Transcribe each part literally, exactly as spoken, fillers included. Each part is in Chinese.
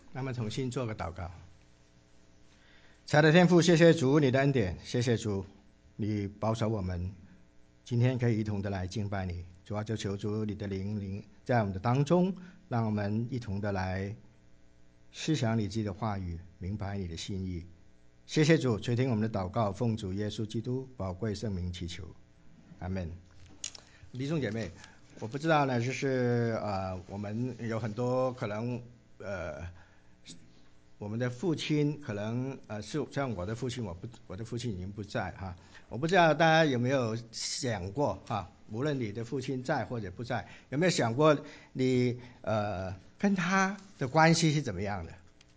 那么重新做个祷告。亲爱的天父，谢谢主你的恩典，谢谢主你保守我们今天可以一同的来敬拜你。主啊，就求主你的灵灵在我们的当中，让我们一同的来思想你自己的话语，明白你的心意。谢谢主垂听我们的祷告，奉主耶稣基督宝贵圣名祈求，阿们。弟兄姐妹，我不知道呢，就是呃，我们有很多可能呃，我们的父亲可能呃是像我的父亲，我不我的父亲已经不在哈，我不知道大家有没有想过哈，无论你的父亲在或者不在，有没有想过你呃跟他的关系是怎么样的？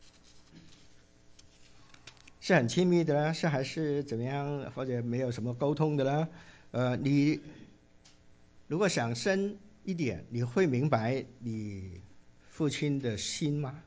是很亲密的呢，是还是怎么样，或者没有什么沟通的呢？呃，你如果想深一点，你会明白你父亲的心吗？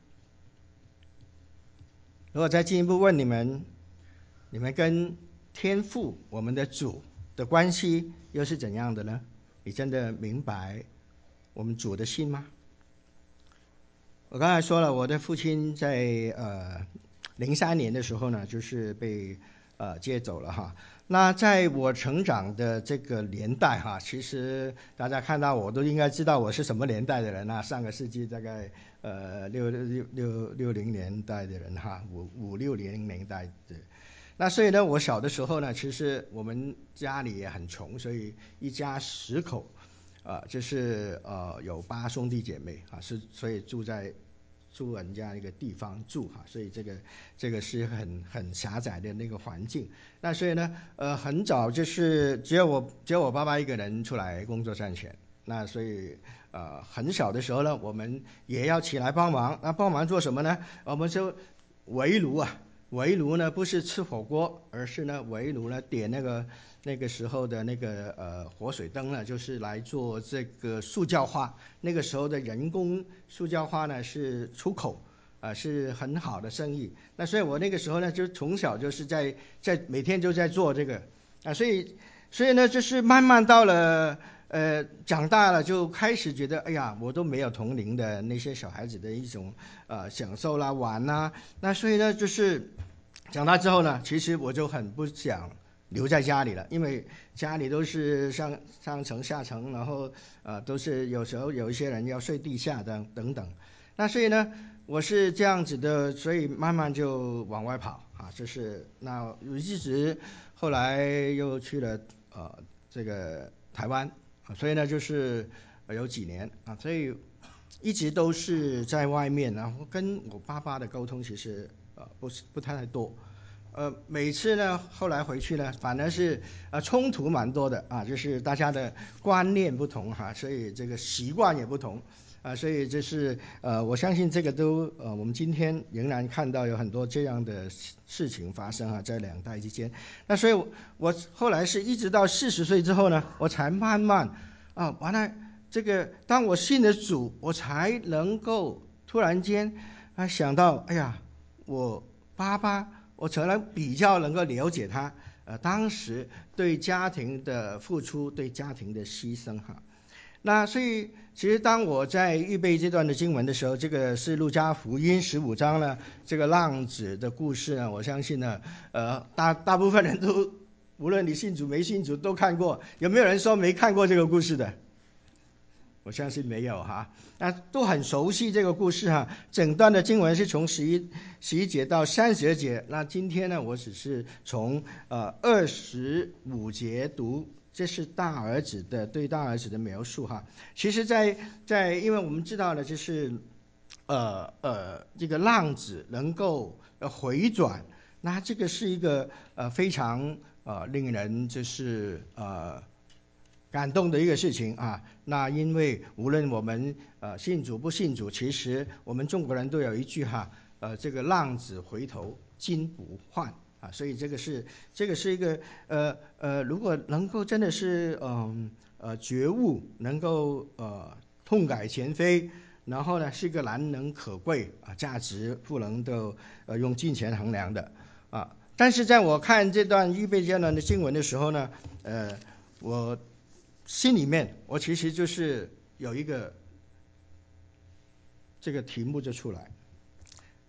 如果再进一步问你们，你们跟天父我们的主的关系又是怎样的呢？你真的明白我们主的心吗？我刚才说了，我的父亲在呃零三年的时候呢，就是被呃接走了哈。那在我成长的这个年代哈，其实大家看到我都应该知道我是什么年代的人啊，上个世纪大概呃六六六六零年代的人哈，五五六零年代的。那所以呢，我小的时候呢，其实我们家里也很穷，所以一家十口，啊、呃，就是呃有八兄弟姐妹啊，是所以住在住人家一个地方住哈，所以这个这个是很很狭窄的那个环境。那所以呢，呃，很早就是只有我只有我爸爸一个人出来工作赚钱。那所以呃很小的时候呢，我们也要起来帮忙。那帮忙做什么呢？我们就围炉啊。围炉呢不是吃火锅，而是呢围炉呢点那个那个时候的那个呃活水灯呢，就是来做这个塑胶花。那个时候的人工塑胶花呢是出口啊、呃，是很好的生意。那所以我那个时候呢，就从小就是在在每天就在做这个啊，所以所以呢，就是慢慢到了呃长大了，就开始觉得哎呀，我都没有同龄的那些小孩子的一种呃享受啦、玩啦。那所以呢，就是长大之后呢，其实我就很不想留在家里了，因为家里都是上上层下层，然后呃都是有时候有一些人要睡地下的等等。那所以呢，我是这样子的，所以慢慢就往外跑啊，就是那一直后来又去了呃这个台湾啊，所以呢就是有几年啊，所以一直都是在外面，然后跟我爸爸的沟通其实呃不是不太多。呃，每次呢，后来回去呢，反而是呃冲突蛮多的啊，就是大家的观念不同哈，所以这个习惯也不同啊，所以这是呃，我相信这个都呃，我们今天仍然看到有很多这样的事情发生啊，在两代之间。那所以我，我后来是一直到四十岁之后呢，我才慢慢啊，完了这个当我信了主，我才能够突然间啊想到，哎呀，我爸爸。我才能比较能够了解他，呃，当时对家庭的付出，对家庭的牺牲哈。那所以，其实当我在预备这段的经文的时候，这个是路加福音十五章呢，这个浪子的故事呢，我相信呢，呃，大大部分人都，无论你信主没信主都看过，有没有人说没看过这个故事的？我相信没有哈，那都很熟悉这个故事哈。整段的经文是从十一十一节到三十节，那今天呢，我只是从呃二十五节读，这是大儿子的对大儿子的描述哈。其实在，在因为我们知道呢，就是呃呃这个浪子能够呃回转，那这个是一个呃非常呃令人就是呃。感动的一个事情啊，那因为无论我们呃信主不信主，其实我们中国人都有一句哈，呃这个浪子回头金不换啊，所以这个是这个是一个呃呃，如果能够真的是嗯 呃, 呃觉悟，能够呃痛改前非，然后呢是一个难能可贵啊，价值不能够呃用金钱衡量的啊。但是在我看这段预备这段的经文的时候呢，呃我。心里面我其实就是有一个这个题目就出来，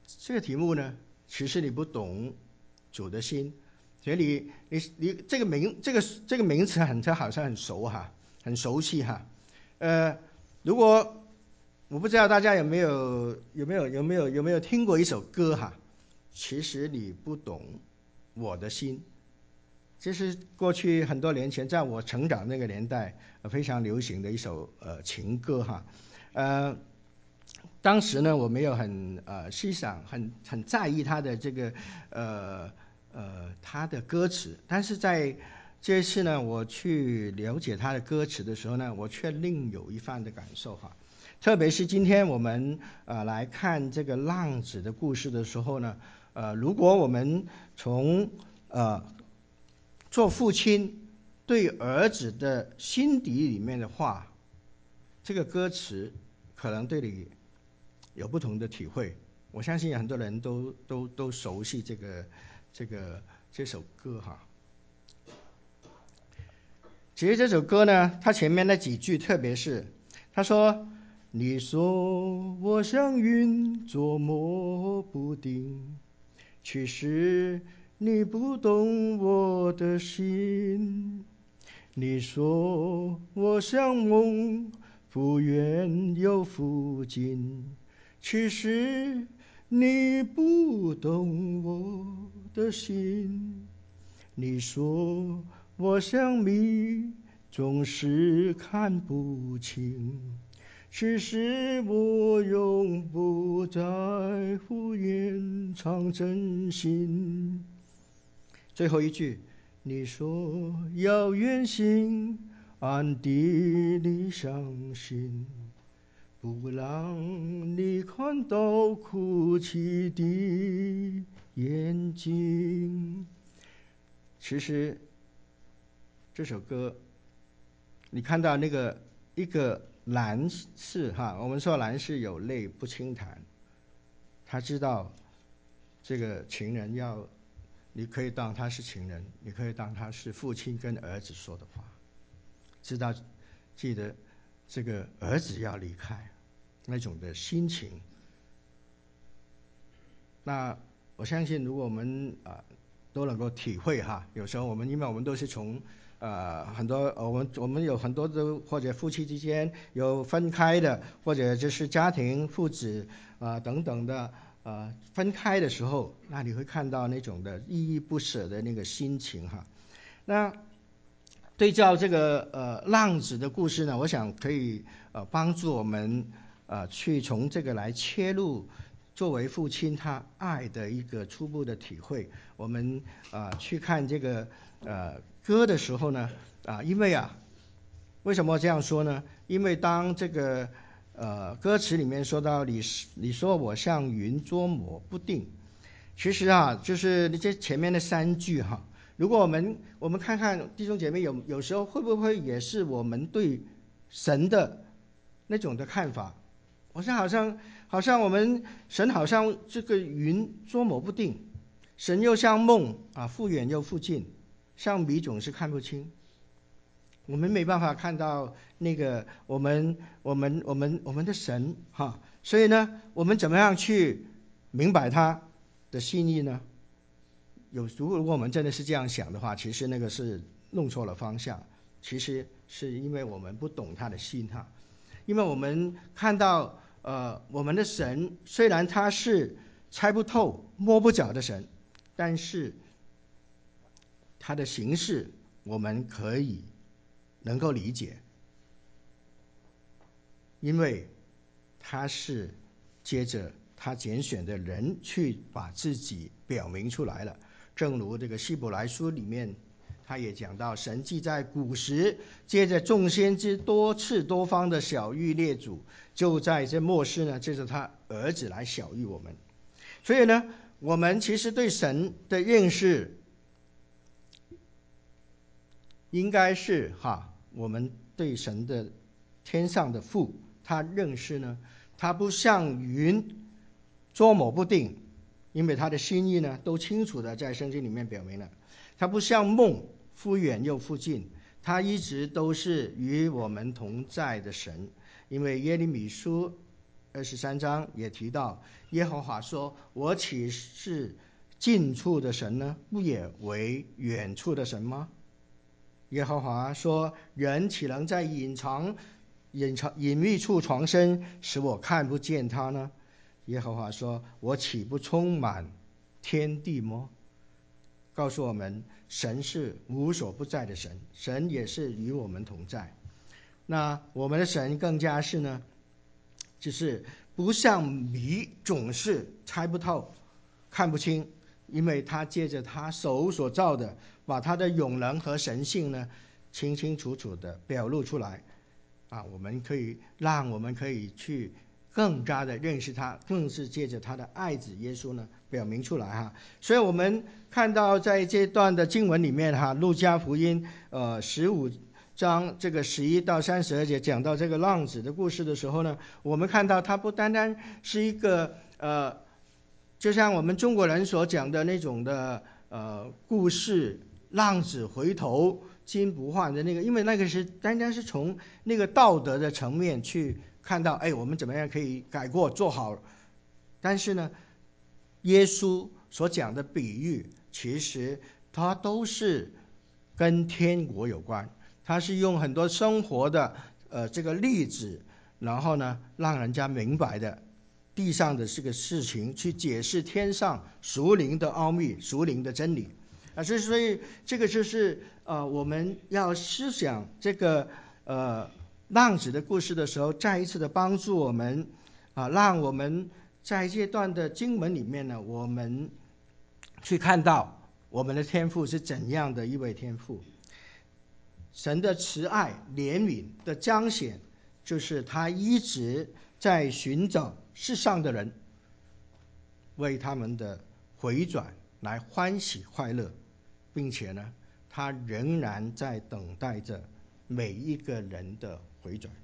这个题目呢，其实你不懂主的心，所以你你你这个名这个这个名词很好像很熟哈，很熟悉哈。呃，如果我不知道大家有没有有没有有没有有没有听过一首歌哈？其实你不懂我的心，这是过去很多年前在我成长那个年代非常流行的一首呃情歌哈。呃，当时呢我没有很呃欣赏很很在意他的这个呃呃他的歌词，但是在这一次呢我去了解他的歌词的时候呢，我却另有一番的感受哈。特别是今天我们呃来看这个浪子的故事的时候呢，呃，如果我们从呃做父亲对儿子的心底里面的话，这个歌词可能对你有不同的体会。我相信很多人都都都熟悉这个这个这首歌哈。其实这首歌呢，它前面那几句，特别是他说。你说我像云，捉摸不定，其实你不懂我的心。你说我像梦，忽远又忽近，其实你不懂我的心。你说我像谜，总是看不清，其实我永不在乎掩藏真心。最后一句，你说要远行，暗地里伤心，不让你看到哭泣的眼睛。其实这首歌你看到那个一个男士哈，我们说男士有泪不轻弹，他知道这个情人要，你可以当他是情人，你可以当他是父亲跟儿子说的话，知道记得这个儿子要离开那种的心情。那我相信如果我们啊、呃、都能够体会哈，有时候我们因为我们都是从呃，很多我们我们有很多的，或者夫妻之间有分开的，或者就是家庭父子啊、呃、等等的呃分开的时候，那你会看到那种的依依不舍的那个心情哈。那对照这个呃浪子的故事呢，我想可以呃帮助我们呃去从这个来切入，作为父亲他爱的一个初步的体会。我们啊、呃、去看这个呃歌的时候呢，啊、呃，因为啊，为什么这样说呢？因为当这个呃歌词里面说到你你说我像云捉摸不定，其实啊，就是这前面的三句哈。如果我们我们看看弟兄姐妹有有时候会不会也是我们对神的那种的看法？好像好像好像我们神好像这个云捉摸不定，神又像梦啊，忽远又忽近，像谜总是看不清。我们没办法看到那个我们我们我们我们的神哈，所以呢，我们怎么样去明白他的心意呢？有如果我们真的是这样想的话，其实那个是弄错了方向。其实是因为我们不懂他的心哈，因为我们看到呃我们的神虽然他是猜不透摸不着的神，但是他的形式我们可以能够理解，因为他是接着他拣选的人去把自己表明出来了。正如这个希伯来书里面他也讲到，神既在古时借着众先知多次多方的晓谕列祖，就在这末世呢借着他儿子来晓谕我们。所以呢，我们其实对神的认识应该是哈，我们对神的天上的父，他认识呢，他不像云捉摸不定，因为他的心意呢都清楚的在圣经里面表明了。他不像梦忽远又忽近，他一直都是与我们同在的神。因为耶利米书二十三章也提到，耶和华说：“我岂是近处的神呢？不也为远处的神吗？”耶和华说：“人岂能在隐藏、隐藏、隐秘处藏身，使我看不见他呢？”耶和华说：“我岂不充满天地吗？”告诉我们，神是无所不在的神，神也是与我们同在。那我们的神更加是呢，就是不像谜，总是猜不透、看不清，因为他借着他手所造的，把他的永能和神性呢，清清楚楚的表露出来。啊，我们可以让我们可以去更加的认识他，更是借着他的爱子耶稣呢，表明出来哈。所以我们看到在这段的经文里面哈，路加福音呃十五章这个十一到三十二节讲到这个浪子的故事的时候呢，我们看到它不单单是一个呃，就像我们中国人所讲的那种的呃故事，浪子回头金不换的那个，因为那个是单单是从那个道德的层面去看到，哎，我们怎么样可以改过做好。但是呢，耶稣所讲的比喻，其实它都是跟天国有关。他是用很多生活的呃这个例子，然后呢让人家明白的地上的这个事情，去解释天上属灵的奥秘、属灵的真理啊。所以这个就是呃我们要思想这个呃浪子的故事的时候，再一次的帮助我们啊，让我们在这段的经文里面呢，我们去看到我们的天父是怎样的一位天父。神的慈爱怜悯的彰显，就是他一直在寻找世上的人，为他们的回转来欢喜快乐，并且呢，他仍然在等待着每一个人的回转。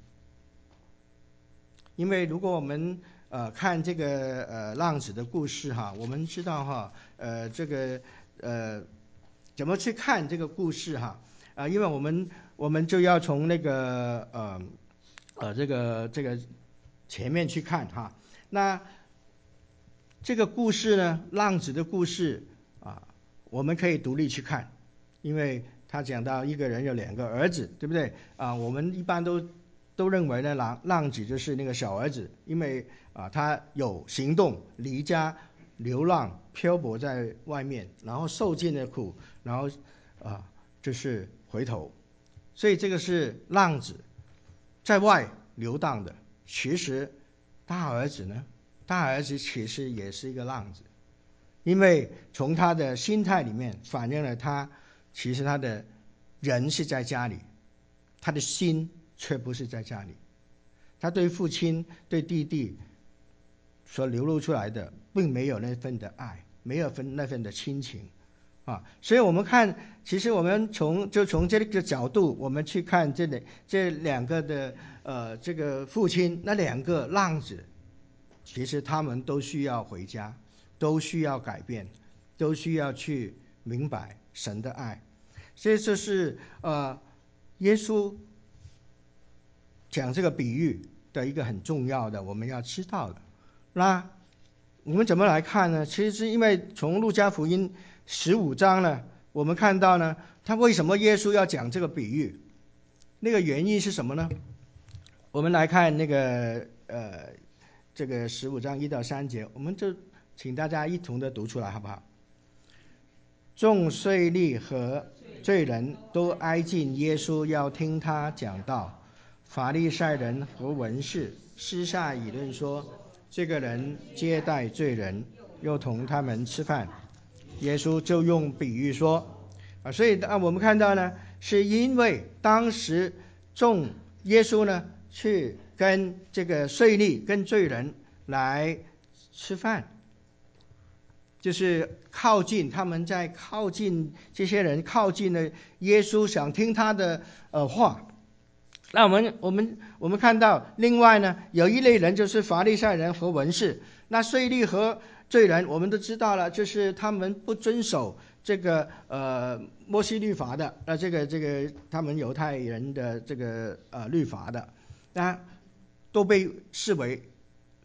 因为如果我们呃看这个呃浪子的故事哈，我们知道哈，呃这个呃怎么去看这个故事哈？啊，因为我们我们就要从那个呃呃这个这个前面去看哈。那这个故事呢，浪子的故事啊，我们可以独立去看，因为他讲到一个人有两个儿子，对不对啊？我们一般都都认为呢，浪浪子就是那个小儿子，因为啊他有行动，离家流浪，漂泊在外面，然后受尽了苦，然后啊就是回头，所以这个是浪子在外流荡的。其实大儿子呢，大儿子其实也是一个浪子，因为从他的心态里面反映了他其实他的人是在家里，他的心却不是在家里。他对父亲对弟弟所流露出来的并没有那份的爱，没有分那份的亲情啊。所以我们看，其实我们从就从这个角度我们去看这里这两个的呃这个父亲，那两个浪子，其实他们都需要回家，都需要改变，都需要去明白神的爱。所以这是呃耶稣讲这个比喻的一个很重要的我们要知道的。那我们怎么来看呢？其实是因为从路加福音十五章呢，我们看到呢，他为什么耶稣要讲这个比喻？那个原因是什么呢？我们来看那个呃这个十五章一到三节，我们就请大家一同的读出来，好不好？众税吏和罪人都挨近耶稣，要听他讲道。法利赛人和文士私下议论说，这个人接待罪人，又同他们吃饭。耶稣就用比喻说啊，所以啊，我们看到呢，是因为当时众耶稣呢去跟这个税吏跟罪人来吃饭，就是靠近，他们在靠近这些人，靠近了耶稣，想听他的呃话。那我们我们我们看到，另外呢，有一类人就是法利赛人和文士。那税吏和罪人，我们都知道了，就是他们不遵守这个呃摩西律法的，呃这个这个他们犹太人的这个呃律法的，那都被视为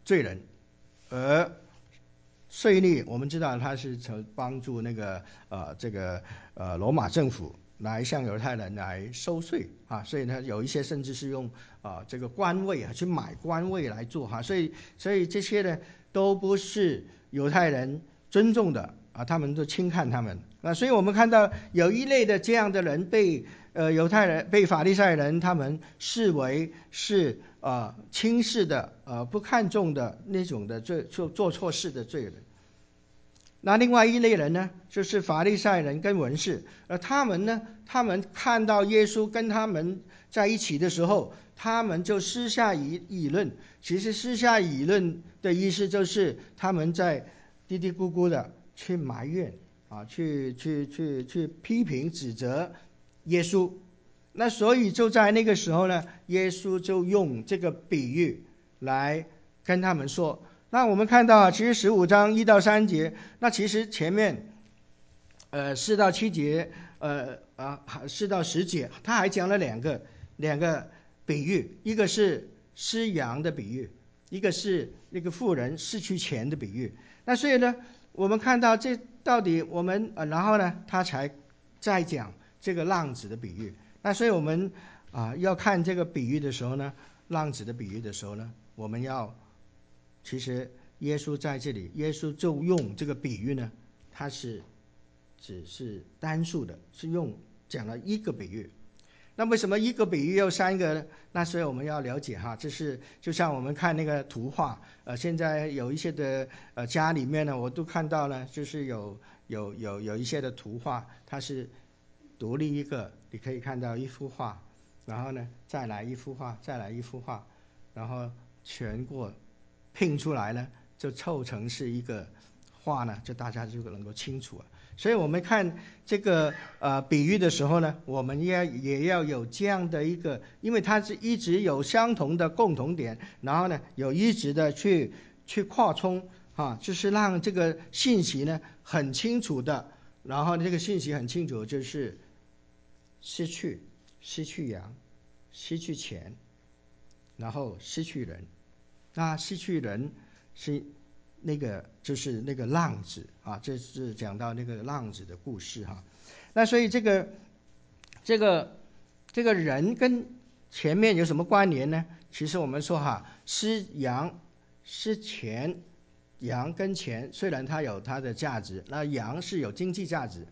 罪人，而税吏我们知道他是从帮助那个呃这个呃罗马政府来向犹太人来收税啊，所以呢有一些甚至是用啊、呃、这个官位啊去买官位来做哈、啊，所以所以这些呢都不是犹太人尊重的啊，他们都轻看他们啊，所以我们看到有一类的这样的人被呃犹太人被法利赛人他们视为是呃轻视的呃不看重的那种的罪做做错事的罪人。那另外一类人呢，就是法利赛人跟文士，而他们呢，他们看到耶稣跟他们在一起的时候，他们就私下议议论。其实私下议论的意思就是他们在嘀嘀咕咕的去埋怨啊，去去去去批评指责耶稣。那所以就在那个时候呢，耶稣就用这个比喻来跟他们说。那我们看到啊，其实十五章一到三节，那其实前面呃四到七节，呃啊四到十节，他还讲了两个两个比喻，一个是失羊的比喻，一个是那个妇人失去钱的比喻。那所以呢，我们看到这到底我们呃，然后呢，他才再讲这个浪子的比喻。那所以我们啊、呃、要看这个比喻的时候呢，浪子的比喻的时候呢，我们要。其实耶稣在这里，耶稣就用这个比喻呢，他是只是单数的，是用讲了一个比喻。那为什么一个比喻有三个呢？那所以我们要了解哈，这是就像我们看那个图画，呃，现在有一些的呃家里面呢，我都看到呢，就是有有有有一些的图画，它是独立一个，你可以看到一幅画，然后呢再来一幅画，再来一幅画，然后全过。拼出来呢，就凑成是一个画呢，就大家就能够清楚了。所以我们看这个呃比喻的时候呢，我们也也要有这样的一个，因为它是一直有相同的共同点，然后呢有一直的去去扩充啊，就是让这个信息呢很清楚的，然后这个信息很清楚，就是失去失去羊，失去钱，然后失去人。那失去人是那个就是那个浪子啊，这是讲到那个浪子的故事哈。那所以这个这个这个人跟前面有什么关联呢？其实我们说哈，失羊失钱，羊跟钱虽然它有它的价值，那羊是有经济价值，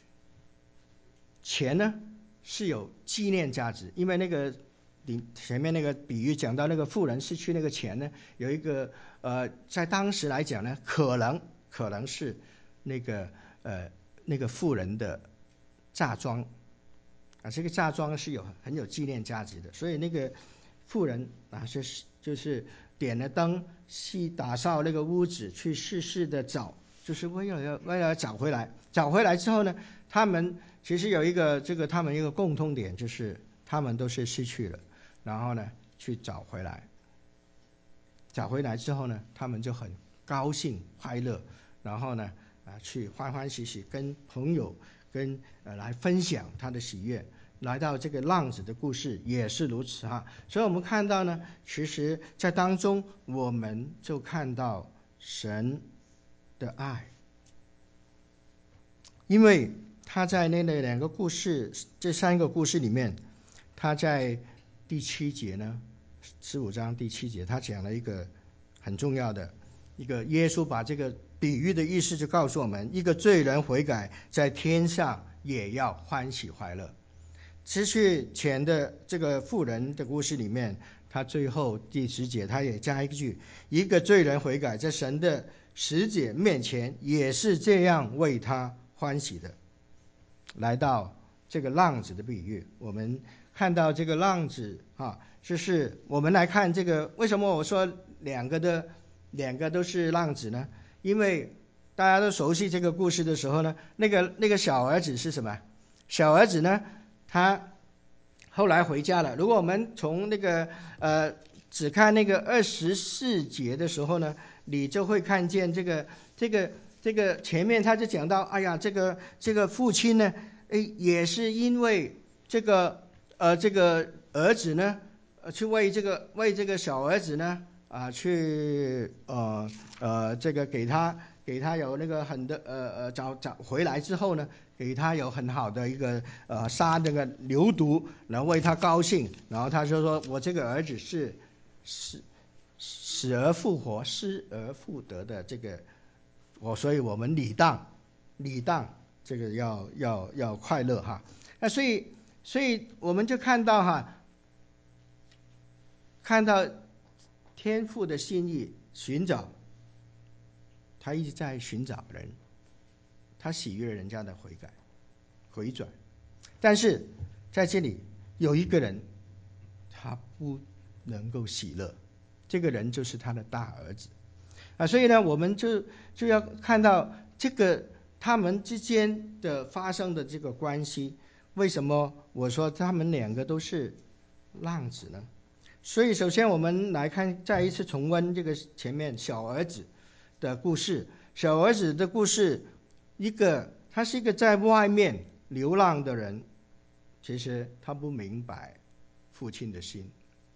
钱呢是有纪念价值，因为那个。前面那个比喻讲到那个妇人失去那个钱呢，有一个呃，在当时来讲呢，可能可能是那个呃那个妇人的嫁妆啊，这个嫁妆是有很有纪念价值的，所以那个妇人啊，就是就是点了灯，去打扫那个屋子，去试试的找，就是为了要为了找回来，找回来之后呢，他们其实有一个这个他们一个共通点，就是他们都是失去了。然后呢，去找回来，找回来之后呢，他们就很高兴快乐，然后呢，啊，去欢欢喜喜跟朋友跟呃来分享他的喜悦。来到这个浪子的故事也是如此哈，所以我们看到呢，其实在当中我们就看到神的爱，因为他在那那两个故事，这三个故事里面，他在第七节呢，十五章第七节，他讲了一个很重要的一个，耶稣把这个比喻的意思就告诉我们，一个罪人悔改，在天上也要欢喜快乐。失去钱的这个妇人的故事里面，他最后第十节他也加一句，一个罪人悔改，在神的使者面前也是这样为他欢喜的。来到这个浪子的比喻，我们看到这个浪子啊，就是我们来看这个，为什么我说两个的两个都是浪子呢？因为大家都熟悉这个故事的时候呢，那个那个小儿子是什么？小儿子呢，他后来回家了。如果我们从那个呃只看那个二十四节的时候呢，你就会看见这个这个这个前面他就讲到，哎呀，这个这个父亲呢，诶，也是因为这个呃这个儿子呢，呃去为这个为这个小儿子呢啊、呃、去呃呃这个给他给他有那个很的呃呃找找回来之后呢，给他有很好的一个呃杀这个牛犊，然后为他高兴，然后他就说我这个儿子是死死而复活，失而复得的这个我，所以我们理当理当这个要要要快乐哈。那所以所以我们就看到哈，看到天父的心意，寻找他一直在寻找人，他喜悦人家的悔改回转，但是在这里有一个人他不能够喜乐，这个人就是他的大儿子啊。所以呢，我们就就要看到这个他们之间的发生的这个关系。为什么我说他们两个都是浪子呢？所以首先我们来看，再一次重温这个前面小儿子的故事。小儿子的故事，一个他是一个在外面流浪的人，其实他不明白父亲的心。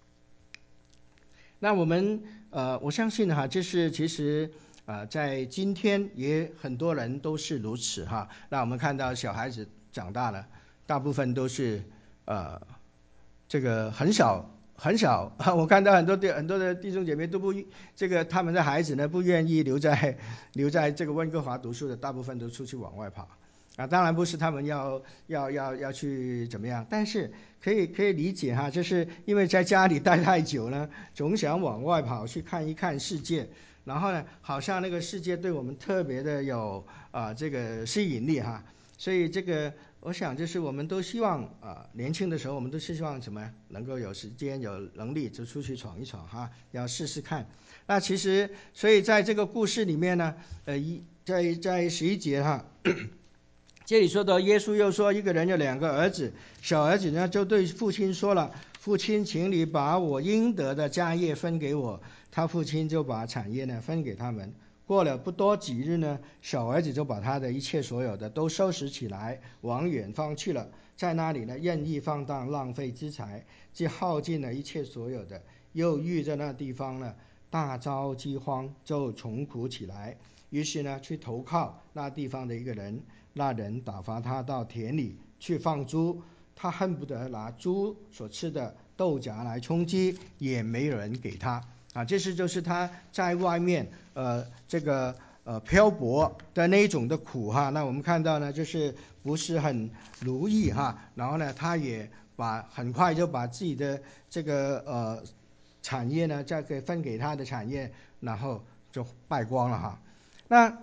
那我们呃，我相信哈，这是其实啊、呃，在今天也很多人都是如此哈。那我们看到小孩子长大了，大部分都是呃，这个很少很少，我看到很多很多的弟兄姐妹都不这个他们的孩子呢不愿意留在留在这个温哥华读书的，大部分都出去往外跑啊。当然不是他们要要要要去怎么样，但是可以可以理解哈，就是因为在家里待太久呢，总想往外跑去看一看世界，然后呢，好像那个世界对我们特别的有啊、呃、这个吸引力哈，所以这个。我想就是我们都希望啊、呃，年轻的时候我们都是希望什么，能够有时间有能力就出去闯一闯哈，要试试看。那其实所以在这个故事里面呢，呃，一在在十一节哈，这里说到耶稣又说，一个人有两个儿子，小儿子呢就对父亲说了，父亲，请你把我应得的家业分给我。他父亲就把产业呢分给他们。过了不多几日呢，小儿子就把他的一切所有的都收拾起来，往远方去了，在那里呢任意放荡，浪费资财，既耗尽了一切所有的，又遇着那地方呢大遭饥荒，就穷苦起来。于是呢去投靠那地方的一个人，那人打发他到田里去放猪，他恨不得拿猪所吃的豆荚来充饥，也没有人给他啊。这是就是他在外面呃这个呃漂泊的那一种的苦哈。那我们看到呢，就是不是很如意哈。然后呢，他也把很快就把自己的这个呃产业呢，再给分给他的产业，然后就败光了哈。那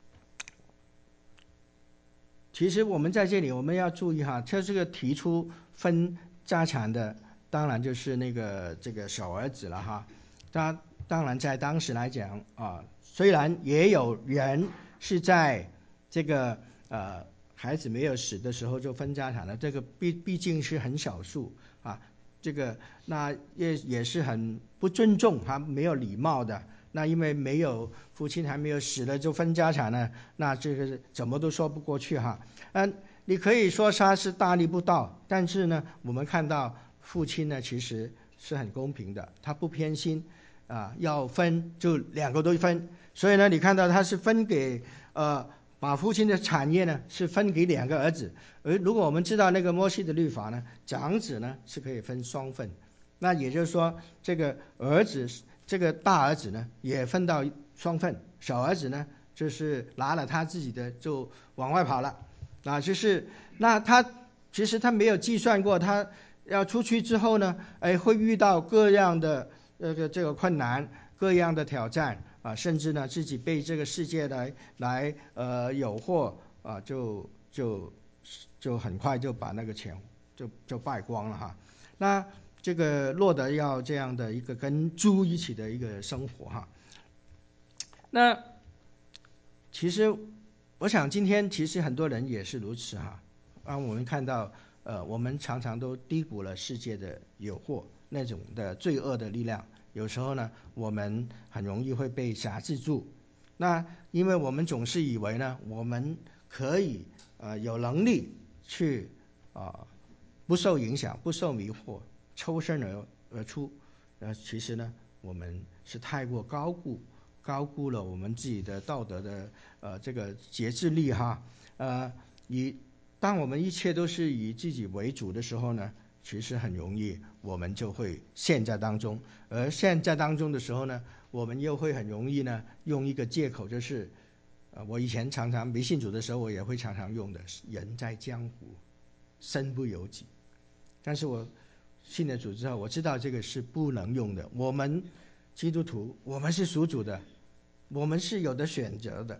其实我们在这里我们要注意哈，他这个提出分家产的，当然就是那个这个小儿子了哈。他当然在当时来讲啊，虽然也有人是在这个呃孩子没有死的时候就分家产的，这个毕毕竟是很少数啊。这个那也也是很不尊重他，没有礼貌的。那因为没有父亲还没有死了就分家产呢，那这个怎么都说不过去哈。嗯，你可以说他是大逆不道，但是呢，我们看到父亲呢其实是很公平的，他不偏心啊，要分就两个都分。所以呢，你看到他是分给呃把父亲的产业呢是分给两个儿子，而如果我们知道那个摩西的律法呢，长子呢是可以分双份，那也就是说这个儿子。这个大儿子呢也分到双份，小儿子呢就是拿了他自己的就往外跑了啊，就是那他其实他没有计算过，他要出去之后呢，哎会遇到各样的这个这个困难，各样的挑战啊，甚至呢自己被这个世界来来呃诱惑啊，就就就很快就把那个钱就就败光了哈。那这个落得要这样的一个跟猪一起的一个生活哈。那其实我想今天其实很多人也是如此哈。啊，我们看到呃，我们常常都低估了世界的诱惑，那种的罪恶的力量。有时候呢，我们很容易会被辖制住。那因为我们总是以为呢，我们可以呃有能力去啊、呃、不受影响，不受迷惑。抽身而而出，呃，其实呢， 我们是太过高估高估了我们自己的道德的呃这个节制力哈。呃，以当我们一切都是以自己为主的时候呢，其实很容易我们就会陷在当中，而陷在当中的时候呢，我们又会很容易呢用一个借口，就是呃我以前常常没信主的时候，我也会常常用的，人在江湖身不由己。但是我信了主之后，我知道这个是不能用的。我们基督徒，我们是属主的，我们是有的选择的。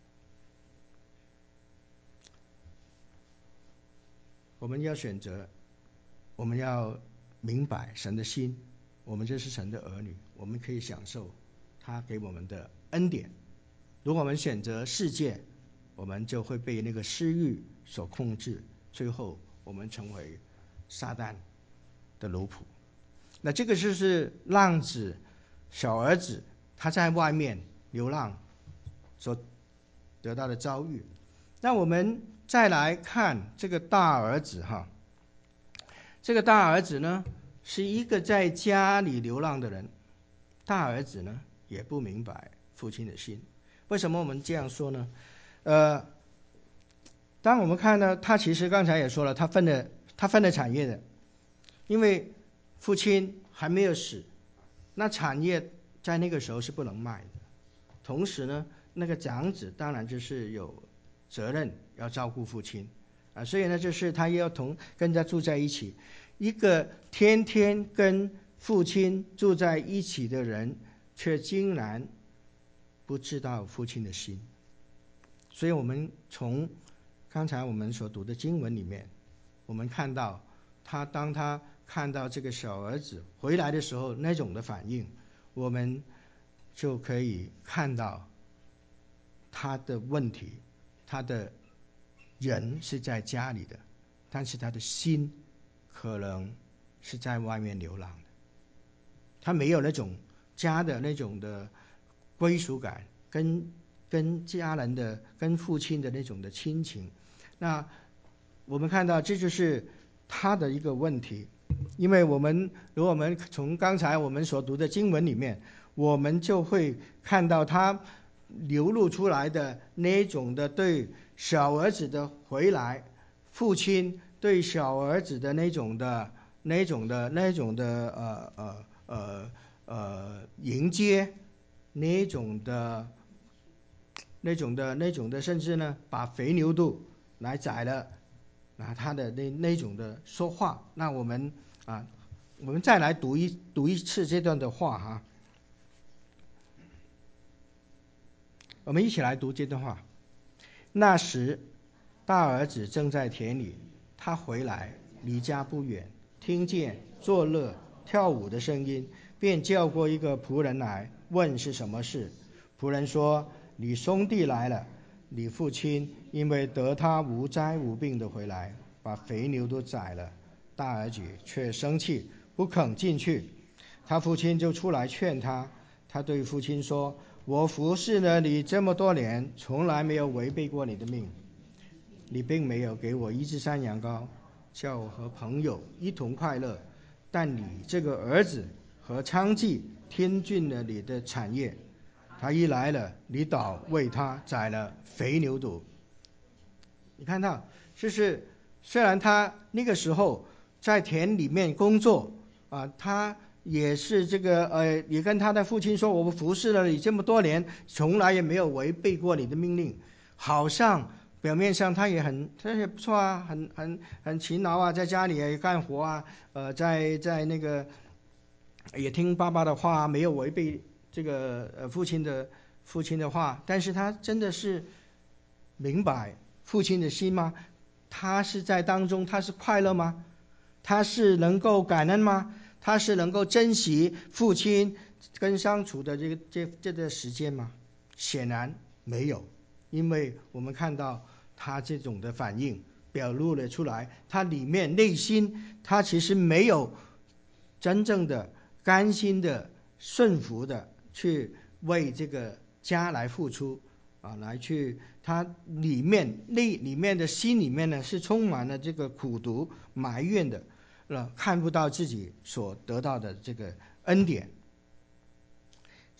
我们要选择，我们要明白神的心，我们这是神的儿女，我们可以享受他给我们的恩典。如果我们选择世界，我们就会被那个私欲所控制，最后我们成为撒旦的奴仆。那这个就是浪子小儿子他在外面流浪所得到的遭遇。那我们再来看这个大儿子哈，这个大儿子呢是一个在家里流浪的人，大儿子呢也不明白父亲的心。为什么我们这样说呢？呃，当我们看到他其实刚才也说了，他分了他分了产业的，因为父亲还没有死，那产业在那个时候是不能卖的。同时呢，那个长子当然就是有责任要照顾父亲啊，所以呢，就是他要同跟他住在一起。一个天天跟父亲住在一起的人，却竟然不知道父亲的心。所以我们从刚才我们所读的经文里面，我们看到他当他看到这个小儿子回来的时候那种的反应，我们就可以看到他的问题。他的人是在家里的，但是他的心可能是在外面流浪的。他没有那种家的那种的归属感，跟跟家人的跟父亲的那种的亲情。那我们看到这就是他的一个问题。因为我们如果我们从刚才我们所读的经文里面，我们就会看到他流露出来的那种的对小儿子的回来，父亲对小儿子的那种的那种的那种的呃呃呃呃迎接，那种的那种的那种的，甚至呢把肥牛肚来宰了，啊，他的那那种的说话。那我们啊，我们再来读一读一次这段的话哈。我们一起来读这段话。那时，大儿子正在田里，他回来，离家不远，听见作乐跳舞的声音，便叫过一个仆人来，问是什么事。仆人说：你兄弟来了，你父亲因为得他无灾无病的回来，把肥牛都宰了。大儿子却生气，不肯进去。他父亲就出来劝他。他对父亲说：我服侍了你这么多年，从来没有违背过你的命。你并没有给我一只山羊羔，叫我和朋友一同快乐。但你这个儿子和娼妓添进了你的产业。他一来了，你倒为他宰了肥牛犊。你看到，就是虽然他那个时候在田里面工作啊，他也是这个呃，也跟他的父亲说：我服侍了你这么多年，从来也没有违背过你的命令。好像表面上他也很，他也不错啊，很很很勤劳啊，在家里也干活啊，呃，在在那个也听爸爸的话，没有违背这个呃父亲的父亲的话。但是他真的是明白父亲的心吗？他是在当中，他是快乐吗？他是能够感恩吗？他是能够珍惜父亲跟相处的这个这这个时间吗？显然没有，因为我们看到他这种的反应表露了出来，他里面内心他其实没有真正的甘心的顺服的去为这个家来付出啊，来去他里面内里面的心里面呢是充满了这个苦毒埋怨的，看不到自己所得到的这个恩典。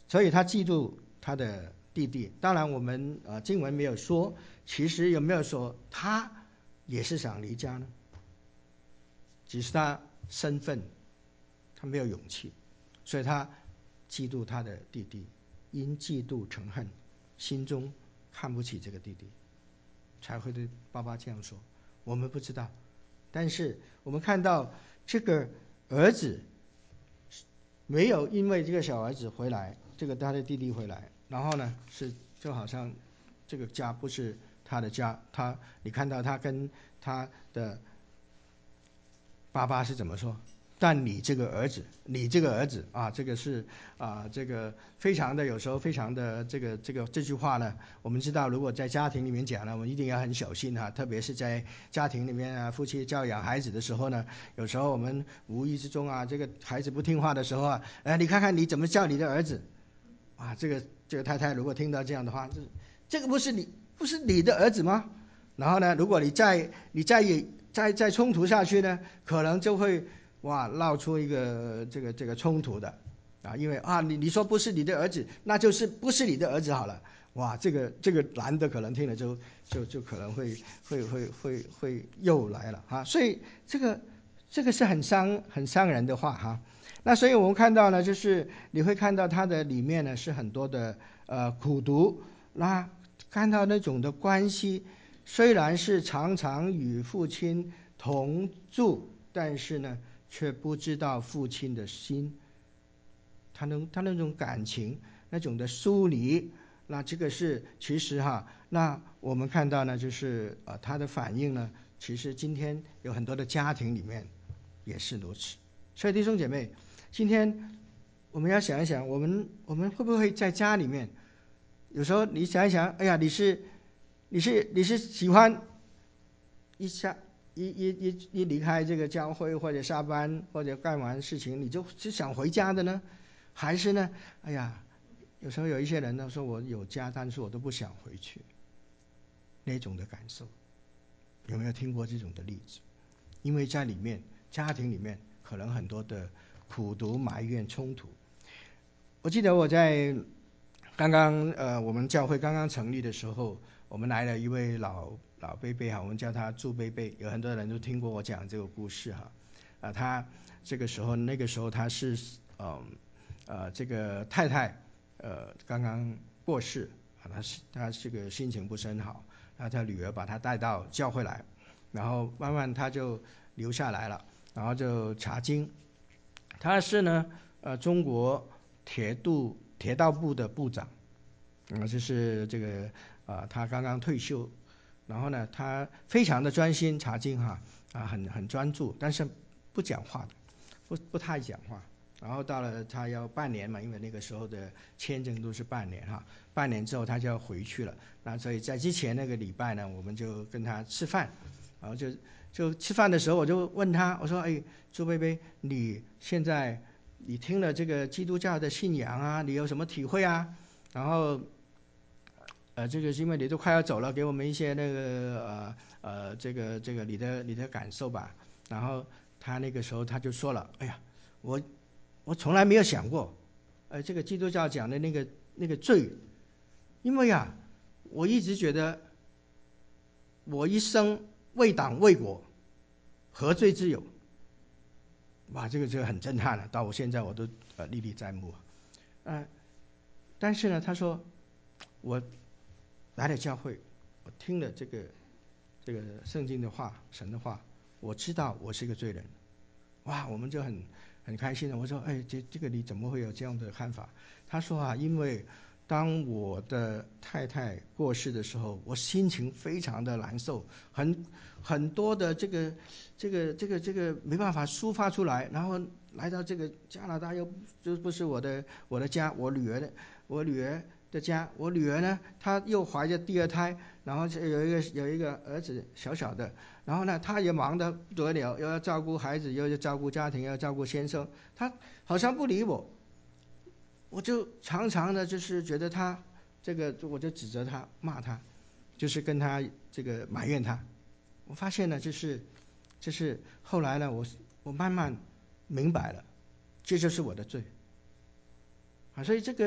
所以他嫉妒他的弟弟。当然我们呃经文没有说，其实有没有说他也是想离家呢？只是他身份，他没有勇气，所以他嫉妒他的弟弟，因嫉妒成恨，心中看不起这个弟弟，才会对爸爸这样说。我们不知道，但是我们看到这个儿子没有因为这个小儿子回来，这个他的弟弟回来，然后呢是就好像这个家不是他的家，他你看到他跟他的爸爸是怎么说？但你这个儿子，你这个儿子啊，这个是啊，这个非常的有时候非常的这个这个这句话呢，我们知道如果在家庭里面讲呢，我们一定要很小心哈、啊，特别是在家庭里面啊，夫妻教养孩子的时候呢，有时候我们无意之中啊，这个孩子不听话的时候啊，哎，你看看你怎么教你的儿子啊？这个这个太太如果听到这样的话，这这个不是你不是你的儿子吗？然后呢，如果你再你再再再冲突下去呢，可能就会哇闹出一个这个这个冲突的啊，因为啊你你说不是你的儿子，那就是不是你的儿子好了。哇，这个这个男的可能听了就就就可能会会会会会又来了啊，所以这个这个是很伤很伤人的话哈。那所以我们看到呢，就是你会看到它的里面呢是很多的呃苦读，那看到那种的关系。虽然是常常与父亲同住，但是呢，却不知道父亲的心。他能他那种感情，那种的疏离，那这个是其实哈，那我们看到呢，就是呃他的反应呢，其实今天有很多的家庭里面也是如此。所以弟兄姐妹，今天我们要想一想，我们我们会不会在家里面，有时候你想一想，哎呀，你是。你是你是喜欢一下一一一一离开这个教会或者下班或者干完事情，你就只想回家的呢？还是呢？哎呀，有时候有一些人呢说我有家，但是我都不想回去，那种的感受，有没有听过这种的例子？因为在里面家庭里面可能很多的苦毒、埋怨、冲突。我记得我在刚刚呃我们教会刚刚成立的时候。我们来了一位老老贝贝哈，我们叫他朱贝贝，有很多人都听过我讲这个故事哈。啊，他这个时候那个时候他是嗯呃这个太太呃刚刚过世啊，他是他这个心情不是很好，那他女儿把他带到教会来，然后慢慢他就留下来了，然后就查经。他是呢呃中国铁度铁道部的部长，啊、嗯、就是这个。啊，他刚刚退休，然后呢，他非常的专心查经哈，啊，很很专注，但是不讲话的，不不太讲话。然后到了他要半年嘛，因为那个时候的签证都是半年哈，半年之后他就要回去了。那所以在之前那个礼拜呢，我们就跟他吃饭，然后就就吃饭的时候我就问他，我说，哎，朱贝贝，你现在你听了这个基督教的信仰啊，你有什么体会啊？然后。呃，这个是因为你都快要走了，给我们一些那个呃呃，这个这个你的你的感受吧。然后他那个时候他就说了，哎呀，我我从来没有想过，呃，这个基督教讲的那个那个罪，因为啊，我一直觉得我一生为党为国，何罪之有？哇，这个这个很震撼了，到我现在我都呃历历在目啊。呃，但是呢，他说我。来了教会，我听了这个这个圣经的话，神的话，我知道我是一个罪人。哇，我们就很很开心的。我说，哎，这这个你怎么会有这样的看法？他说啊，因为当我的太太过世的时候，我心情非常的难受，很很多的这个这个这个这个没办法抒发出来。然后来到这个加拿大又就不是我的我的家，我女儿的我女儿。的家，我女儿呢，她又怀着第二胎，然后有一个有一个儿子小小的，然后呢，她也忙得不得了，又要照顾孩子，又要照顾家庭，又要照顾先生，她好像不理我，我就常常的就是觉得她这个，我就指责她，骂她，就是跟她这个埋怨她。我发现呢，就是就是后来呢，我我慢慢明白了，这就是我的罪啊，所以这个。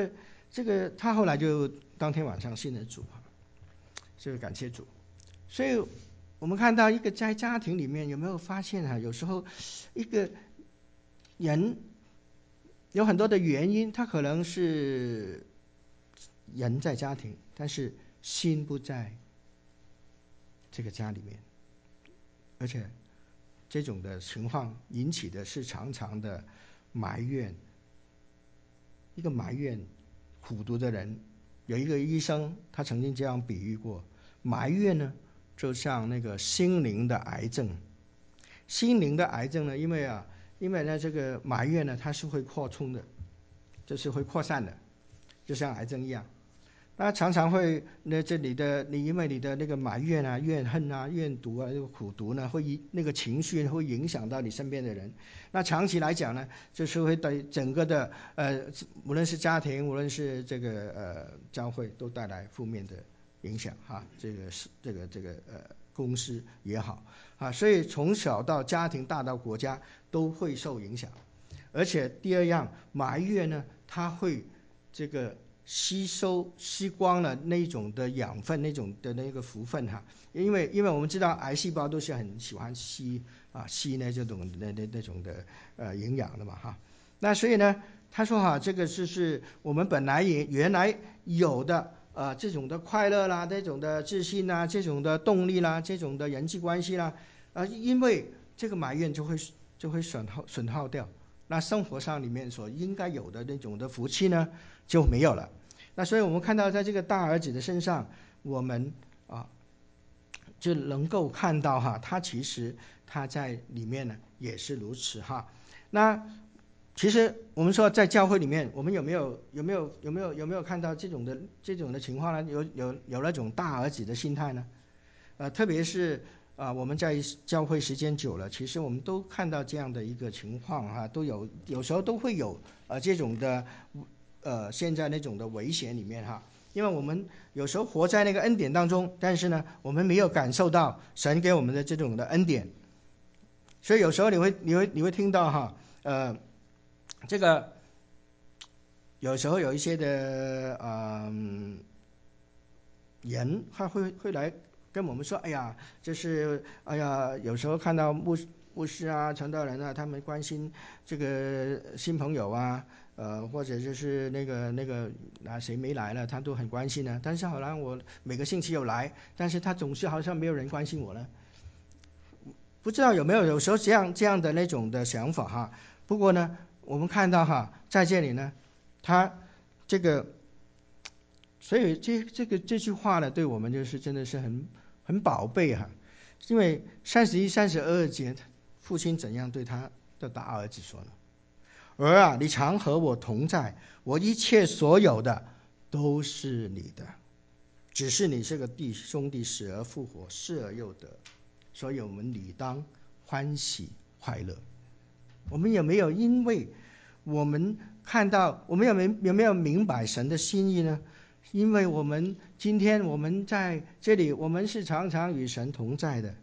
这个他后来就当天晚上信了主，这个感谢主。所以我们看到一个在家庭里面有没有发现啊？有时候一个人有很多的原因，他可能是人在家庭，但是心不在这个家里面，而且这种的情况引起的是常常的埋怨。一个埋怨苦读的人，有一个医生他曾经这样比喻过，埋怨呢就像那个心灵的癌症。心灵的癌症呢，因为啊，因为呢这个埋怨呢它是会扩充的，就是会扩散的，就像癌症一样。那常常会那这里的你因为你的那个埋怨啊、怨恨啊、怨毒啊、这个苦毒呢，会那个情绪会影响到你身边的人。那长期来讲呢，就是会对整个的呃，无论是家庭，无论是这个呃教会，都带来负面的影响哈。这个是这个这个呃公司也好啊，所以从小到家庭，大到国家都会受影响。而且第二样，埋怨呢，它会这个吸收吸光了那种的养分，那种的那个福分哈。因为因为我们知道癌细胞都是很喜欢吸啊吸那这种那那那种的呃营养的嘛哈。那所以呢，他说哈，这个就是我们本来也原来有的呃这种的快乐啦，这种的自信啦，这种的动力啦，这种的人际关系啦，啊、呃，因为这个埋怨就会就会损耗损耗掉。那生活上里面所应该有的那种的福气呢就没有了。那所以我们看到在这个大儿子的身上，我们啊就能够看到哈，他其实他在里面呢也是如此哈。那其实我们说在教会里面，我们有没有有没有有没有有没有看到这种的这种的情况呢？有有有那种大儿子的心态呢？呃，特别是啊、呃，我们在教会时间久了，其实我们都看到这样的一个情况哈、啊，都有有时候都会有呃这种的呃现在那种的危险里面哈、啊，因为我们有时候活在那个恩典当中，但是呢，我们没有感受到神给我们的这种的恩典，所以有时候你会你会你会听到哈呃这个有时候有一些的嗯、呃、人他会会来。跟我们说，哎呀，就是哎呀，有时候看到牧牧师啊、传道人啊，他们关心这个新朋友啊，呃，或者就是那个那个啊谁没来了，他都很关心呢。但是好像我每个星期有来，但是他总是好像没有人关心我呢。不知道有没有有时候这样这样的那种的想法哈。不过呢，我们看到哈，在这里呢，他这个，所以这这个这句话呢，对我们就是真的是很。很宝贝哈，因为三十一、三十二节，父亲怎样对他的大儿子说呢？儿啊，你常和我同在，我一切所有的都是你的，只是你这个弟兄弟死而复活，失而又得，所以我们理当欢喜快乐。我们有没有因为我们看到，我们有没有有没有明白神的心意呢？因为我们今天我们在这里，我们是常常与神同在的，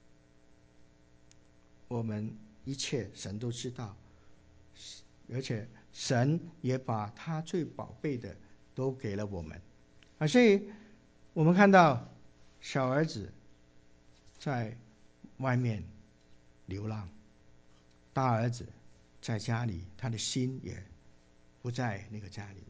我们一切神都知道，而且神也把他最宝贝的都给了我们啊。所以我们看到小儿子在外面流浪，大儿子在家里，他的心也不在那个家里面。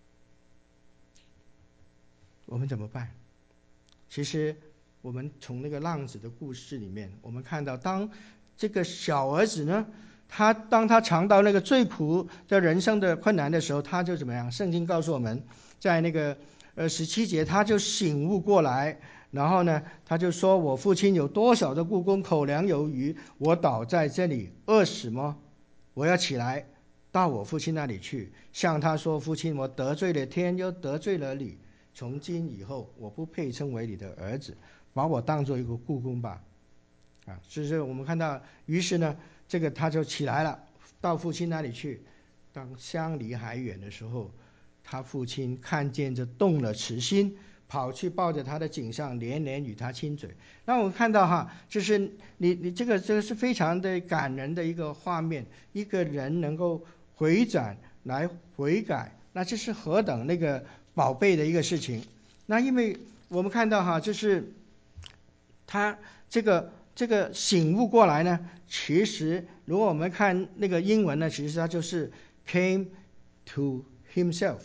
我们怎么办？其实我们从那个浪子的故事里面，我们看到当这个小儿子呢，他当他尝到那个最苦的人生的困难的时候，他就怎么样？圣经告诉我们，在那个呃十七节，他就醒悟过来，然后呢，他就说：“我父亲有多少的雇工，口粮有余，我倒在这里饿死吗？我要起来到我父亲那里去，向他说：父亲，我得罪了天，又得罪了你。从今以后，我不配称为你的儿子，把我当做一个雇工吧。”啊，所以说我们看到，于是呢，这个他就起来了，到父亲那里去。当相离还远的时候，他父亲看见这动了慈心，跑去抱着他的颈上，连连与他亲嘴。那我们看到哈，就是你你这个这个是非常的感人的一个画面，一个人能够回转来悔改， 那这是何等那个宝贝的一个事情。那因为我们看到哈，就是他这个这个醒悟过来呢，其实如果我们看那个英文呢，其实它就是 came to himself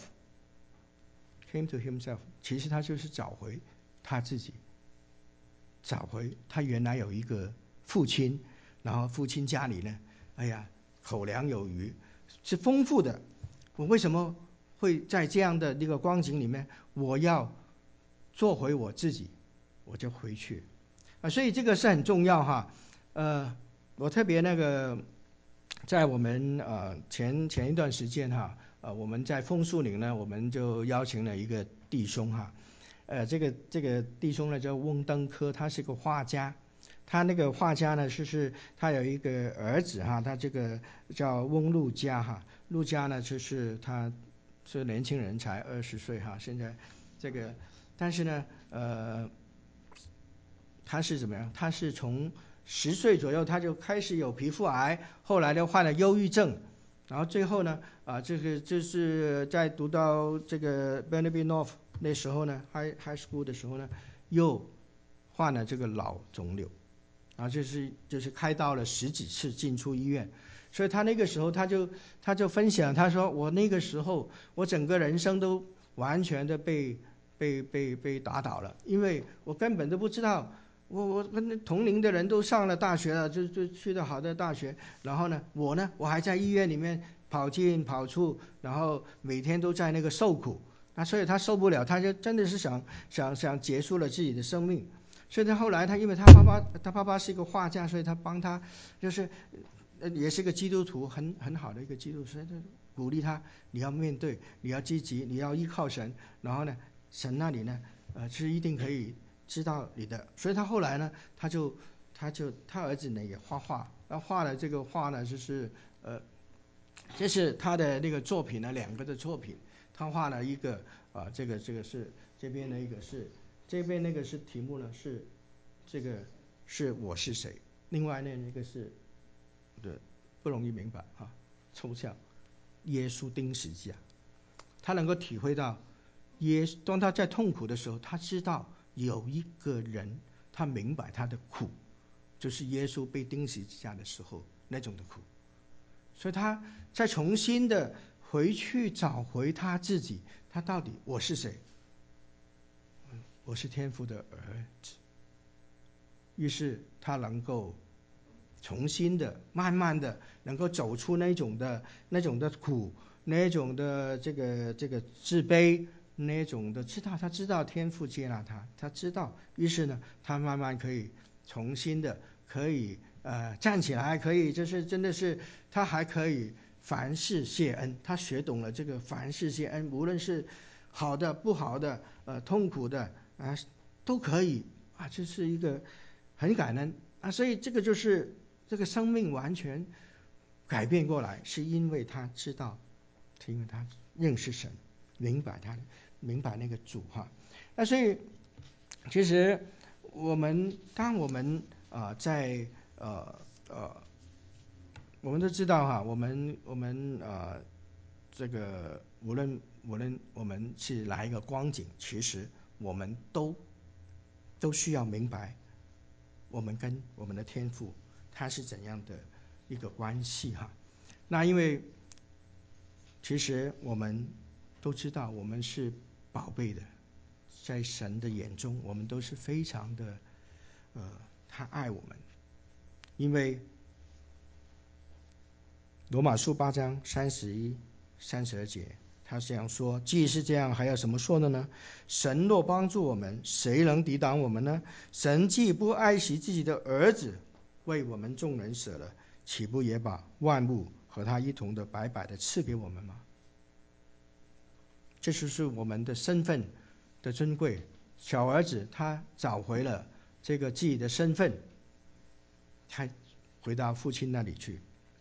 came to himself， 其实他就是找回他自己，找回他原来有一个父亲，然后父亲家里呢，哎呀口粮有余，是丰富的，我为什么会在这样的一个光景里面，我要做回我自己，我就回去啊，所以这个是很重要哈。呃，我特别那个在我们呃前前一段时间哈，呃我们在枫树岭呢，我们就邀请了一个弟兄哈，呃这个这个弟兄呢叫翁登科，他是个画家。他那个画家呢，是是他有一个儿子哈，他这个叫翁陆家哈，陆家呢就是他是年轻人，才二十岁哈，现在这个，但是呢，呃，他是怎么样？他是从十岁左右他就开始有皮肤癌，后来呢患了忧郁症，然后最后呢，啊，这个就是在读到这个 Burnaby North 那时候呢 ，high high school 的时候呢，又患了这个脑肿瘤。然后就是就是开刀了十几次，进出医院，所以他那个时候他就他就分享，他说我那个时候我整个人生都完全的被被被被打倒了，因为我根本都不知道，我我跟同龄的人都上了大学了，就就去了好的大学，然后呢我呢我还在医院里面跑进跑出，然后每天都在那个受苦，那所以他受不了，他就真的是想想想结束了自己的生命。所以他后来他因为他爸爸他爸爸是一个画家，所以他帮他就是也是个基督徒，很很好的一个基督徒，所以他鼓励他，你要面对，你要积极，你要依靠神，然后呢神那里呢呃是一定可以知道你的。所以他后来呢他就他就他儿子呢也画画，他画了这个画呢就是呃这是他的那个作品呢，两个的作品，他画了一个啊、呃、这个这个是这边的一个是。这边那个是题目呢，是这个是我是谁？另外呢那个是对不容易明白啊，抽象。耶稣钉十字架，他能够体会到耶，当他在痛苦的时候，他知道有一个人，他明白他的苦，就是耶稣被钉十字架的时候那种的苦，所以他再重新的回去找回他自己，他到底我是谁？我是天父的儿子。于是他能够重新的慢慢的能够走出那种的那种的苦，那种的这个这个自卑，那种的知道，他知道天父接纳他，他知道，于是呢他慢慢可以重新的可以呃站起来，可以就是真的是他还可以凡事谢恩，他学懂了这个凡事谢恩，无论是好的不好的呃痛苦的啊都可以啊，这是一个很感恩啊，所以这个就是这个生命完全改变过来，是因为他知道，是因为他认识神，明白他，明白那个主哈。那所以其实我们当我们啊、呃、在呃呃，我们都知道哈，我们我们呃这个无论无论我们是哪一个光景，其实我们都都需要明白我们跟我们的天父他是怎样的一个关系哈。那因为其实我们都知道我们是宝贝的，在神的眼中我们都是非常的呃他爱我们。因为罗马书八章三十一三十二节他这样说，既是这样，还有什么说的呢？神若帮助我们，谁能抵挡我们呢？神既不爱惜自己的儿子，为我们众人舍了，岂不也把万物和他一同的白白的赐给我们吗？这就是我们的身份的尊贵。小儿子他找回了这个自己的身份，他回到父亲那里去。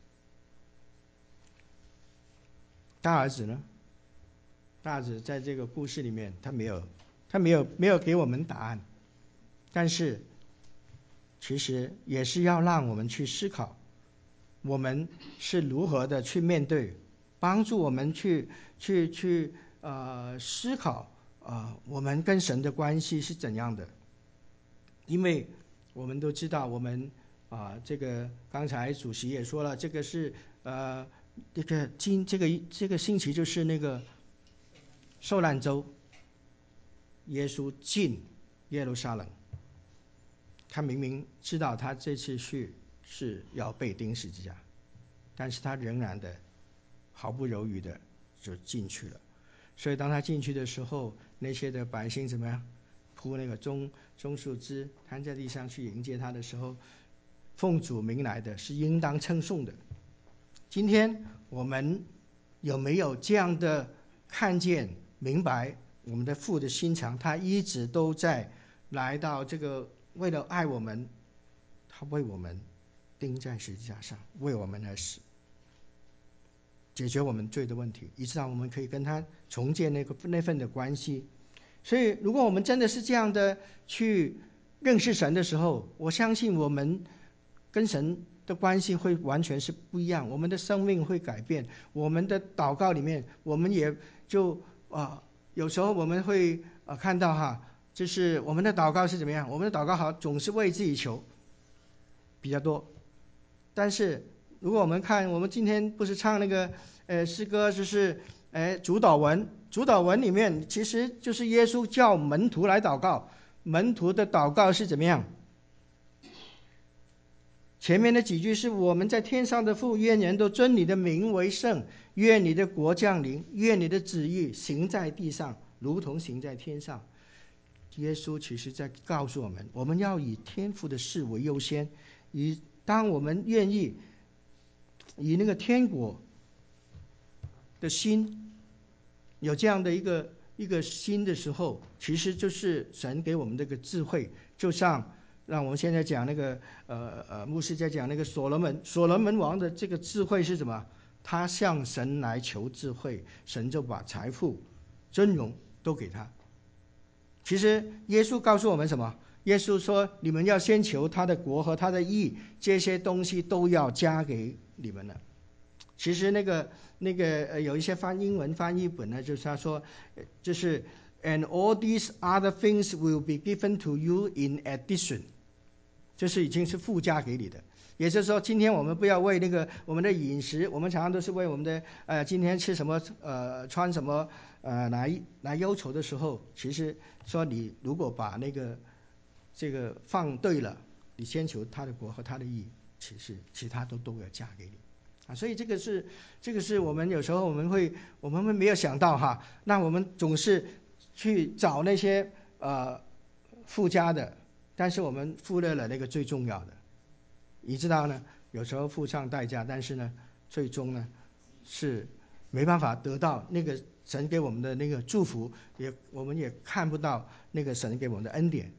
大儿子呢？大儿子在这个故事里面，他没有，他没有没有给我们答案，但是其实也是要让我们去思考，我们是如何的去面对帮助我们去去去呃思考啊、呃，我们跟神的关系是怎样的。因为我们都知道，我们啊、呃，这个刚才主席也说了，这个是呃，这个今这个这个星期就是那个受难周，耶稣进耶路撒冷，他明明知道他这次去是要被钉十字架，但是他仍然的毫不犹豫的就进去了。所以当他进去的时候，那些的百姓怎么样？铺那个棕棕树枝，摊在地上去迎接他的时候，奉主名来的是应当称颂的。今天我们有没有这样的看见明白我们的父的心肠？他一直都在来到这个，为了爱我们，他为我们钉在十字架上，为我们而死，解决我们罪的问题，以致我们可以跟他重建那个那份的关系。所以如果我们真的是这样的去认识神的时候，我相信我们跟神的关系会完全是不一样，我们的生命会改变。我们的祷告里面，我们也就啊、呃，有时候我们会啊、呃、看到哈，就是我们的祷告是怎么样？我们的祷告好总是为自己求比较多，但是如果我们看，我们今天不是唱那个呃诗歌，就是哎主祷文，主祷文里面其实就是耶稣叫门徒来祷告，门徒的祷告是怎么样？前面的几句是我们在天上的父，愿人都尊你的名为圣，愿你的国降临，愿你的旨意行在地上，如同行在天上。耶稣其实在告诉我们，我们要以天父的事为优先，以当我们愿意以那个天国的心有这样的一个一个心的时候，其实就是神给我们这个智慧。就像让我们现在讲那个呃呃牧师在讲那个所罗门，所罗门王的这个智慧是什么？他向神来求智慧，神就把财富、尊荣都给他。其实耶稣告诉我们什么？耶稣说：“你们要先求他的国和他的义，这些东西都要加给你们了。”其实那个那个呃有一些翻英文翻译本呢，就是他说，就是 and all these other things will be given to you in addition， 就是已经是附加给你的。也就是说，今天我们不要为那个我们的饮食，我们常常都是为我们的呃今天吃什么呃穿什么呃来来忧愁的时候，其实说你如果把那个这个放对了，你先求他的国和他的义，其实其他都都要加给你。啊，所以这个是这个是我们有时候我们会我们会没有想到哈，那我们总是去找那些呃附加的，但是我们忽略了那个最重要的。你知道呢，有时候付上代价，但是呢，最终呢是没办法得到那个神给我们的那个祝福，也我们也看不到那个神给我们的恩典。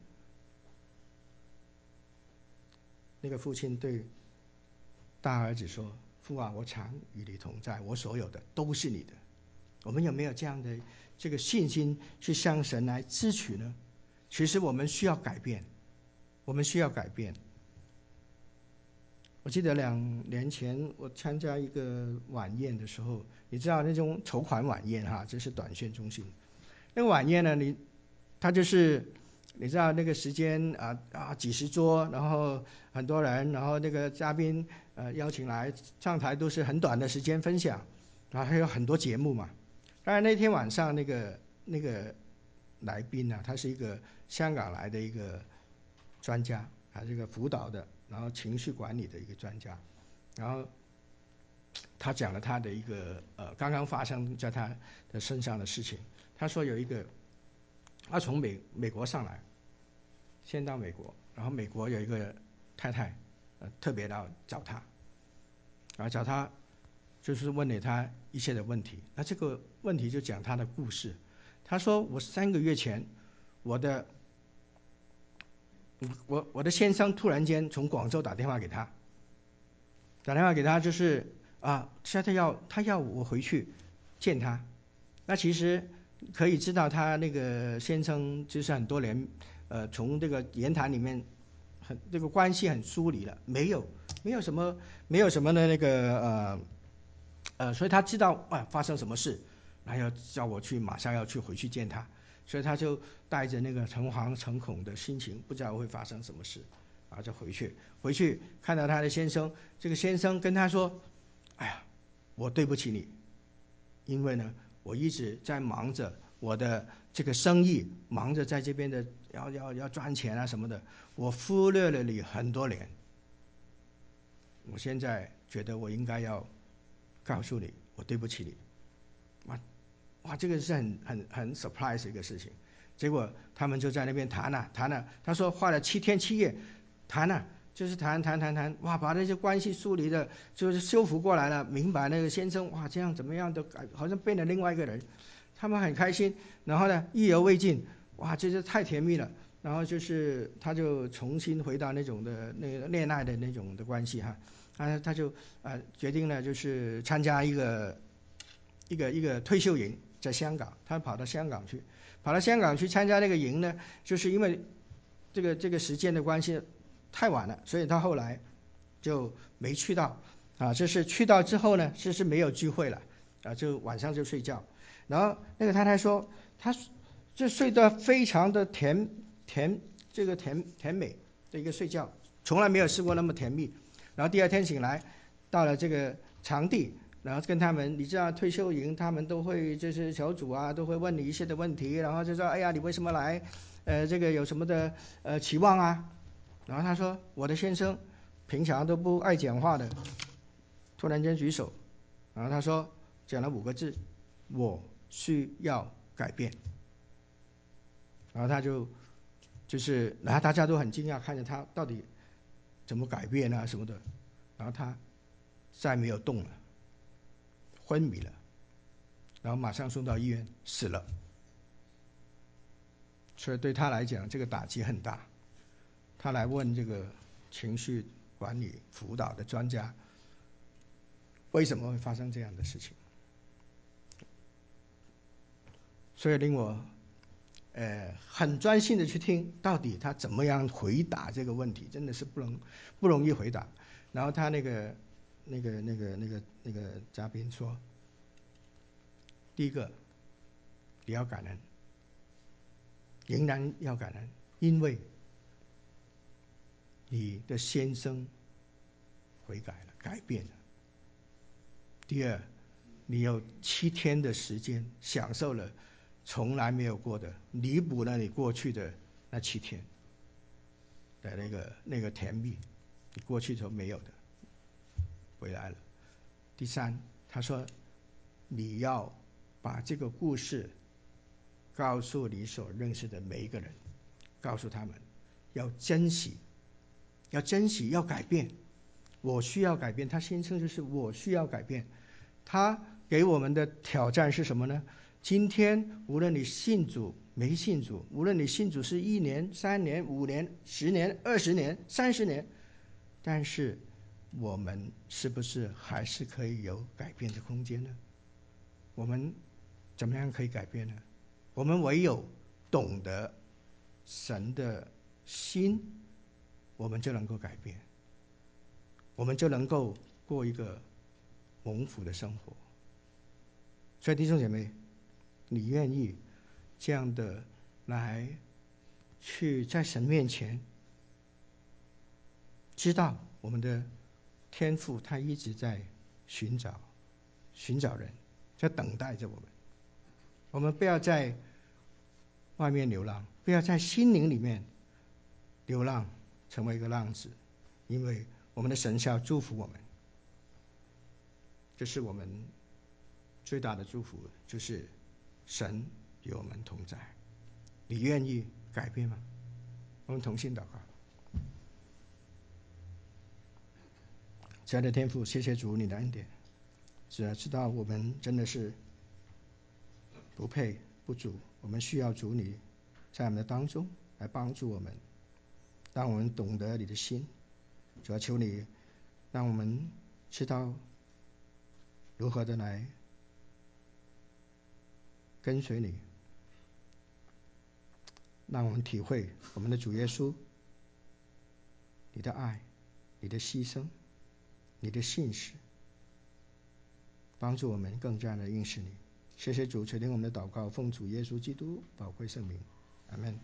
那个父亲对大儿子说：“父啊，我常与你同在，我所有的都是你的。”我们有没有这样的这个信心去向神来支取呢？其实我们需要改变，我们需要改变。我记得两年前我参加一个晚宴的时候，你知道那种筹款晚宴哈，这是短宣中心。那个晚宴呢，你他就是你知道那个时间啊啊几十桌，然后很多人，然后那个嘉宾呃邀请来上台都是很短的时间分享，然后还有很多节目嘛。当然那天晚上那个那个来宾呢、啊，他是一个香港来的一个专家，还是一个辅导的。然后情绪管理的一个专家，然后他讲了他的一个呃刚刚发生在他的身上的事情。他说有一个，他从美美国上来，先到美国，然后美国有一个太太，呃特别要找他，然后找他就是问了他一些的问题。那这个问题就讲他的故事。他说我三个月前，我的。我我的先生突然间从广州打电话给他，打电话给他就是啊，现在要他要我回去见他。那其实可以知道他那个先生就是很多年，呃，从这个言谈里面很这个关系很疏离了，没有没有什么没有什么的那个呃呃，所以他知道啊发生什么事，然后要叫我去，马上要去回去见他，所以他就带着那个诚惶诚恐的心情，不知道会发生什么事，然后就回去，回去看到他的先生，这个先生跟他说：“哎呀，我对不起你，因为呢，我一直在忙着我的这个生意，忙着在这边的要要要赚钱啊什么的，我忽略了你很多年。我现在觉得我应该要告诉你，我对不起你。”哇哇，这个是很很很 surprise 的一个事情。结果他们就在那边谈啊谈啊，他说花了七天七夜谈啊，就是谈谈谈谈，哇，把那些关系梳理的，就是修复过来了，明白那个先生哇这样怎么样都改，好像变了另外一个人，他们很开心。然后呢，意犹未尽，哇，这是太甜蜜了。然后就是他就重新回到那种的那个恋爱的那种的关系哈，啊，他就呃决定了就是参加一个一个一个退休营，在香港，他跑到香港去，跑到香港去参加那个营呢，就是因为这个这个时间的关系太晚了，所以他后来就没去到啊。就是去到之后呢，是是没有聚会了啊，就晚上就睡觉。然后那个太太说，她就睡得非常的甜甜，这个甜甜美的一个睡觉，从来没有试过那么甜蜜。然后第二天醒来，到了这个场地，然后跟他们，你知道退休营他们都会就是小组啊，都会问你一些的问题，然后就说，哎呀，你为什么来？呃，这个有什么的呃期望啊？然后他说，我的先生平常都不爱讲话的，突然间举手，然后他说讲了五个字：我需要改变。然后他就就是，然后大家都很惊讶，看着他到底怎么改变啊什么的。然后他再没有动了，昏迷了，然后马上送到医院死了。所以对他来讲，这个打击很大。他来问这个情绪管理辅导的专家，为什么会发生这样的事情？所以令我呃很专心的去听，到底他怎么样回答这个问题，真的是不能不容易回答。然后他那个那个那个那个那个嘉宾说，第一个你要感恩，仍然要感恩，因为你的先生悔改了，改变了。第二，你有七天的时间享受了从来没有过的，弥补了你过去的那七天的那个那个甜蜜，你过去所没有的回来了。第三，他说你要把这个故事告诉你所认识的每一个人，告诉他们要珍惜，要珍惜，要改变。我需要改变，他先生就是我需要改变。他给我们的挑战是什么呢？今天无论你信主没信主，无论你信主是一年、三年、五年、十年、二十年、三十年，但是我们是不是还是可以有改变的空间呢？我们怎么样可以改变呢？我们唯有懂得神的心，我们就能够改变，我们就能够过一个蒙福的生活。所以弟兄姐妹，你愿意这样的来去在神面前知道我们的天父他一直在寻找寻找人，在等待着我们。我们不要在外面流浪，不要在心灵里面流浪，成为一个浪子，因为我们的神是要祝福我们。这是我们最大的祝福，就是神与我们同在。你愿意改变吗？我们同心祷告。亲爱的天父，谢谢主你的恩典，只要知道我们真的是不配不足，我们需要主你在我们的当中来帮助我们，让我们懂得你的心。主要求你让我们知道如何的来跟随你，让我们体会我们的主耶稣你的爱，你的牺牲，你的信实， 帮助我们更加的认识你。谢谢主垂听我们的祷告，奉主耶稣基督宝贵圣名，阿们。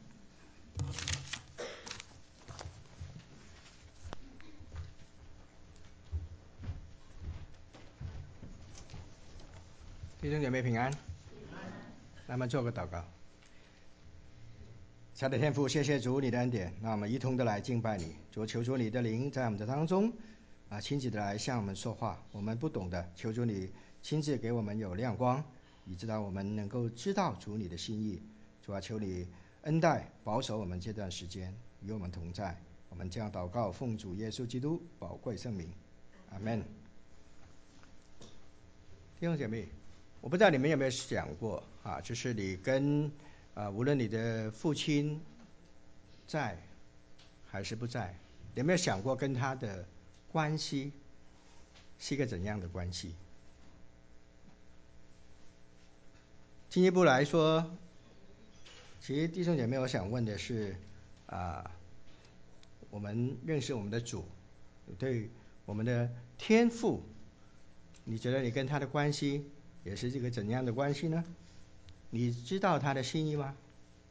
弟兄姐妹平安。那么做个祷告。亲爱的天父，谢谢主你的恩典，那我们一同的来敬拜你。主，求主你的灵在我们的当中啊，亲自的来向我们说话，我们不懂的，求主你亲自给我们有亮光，以致到我们能够知道主你的心意。主啊，求你恩待保守我们这段时间，与我们同在。我们这样祷告，奉主耶稣基督宝贵圣名，阿们。弟兄姐妹，我不知道你们有没有想过啊，就是你跟啊，无论你的父亲在还是不在，有没有想过跟他的关系是一个怎样的关系？进一步来说，其实弟兄姐妹，我想问的是啊，我们认识我们的主，对我们的天父，你觉得你跟他的关系也是这个怎样的关系呢？你知道他的心意吗？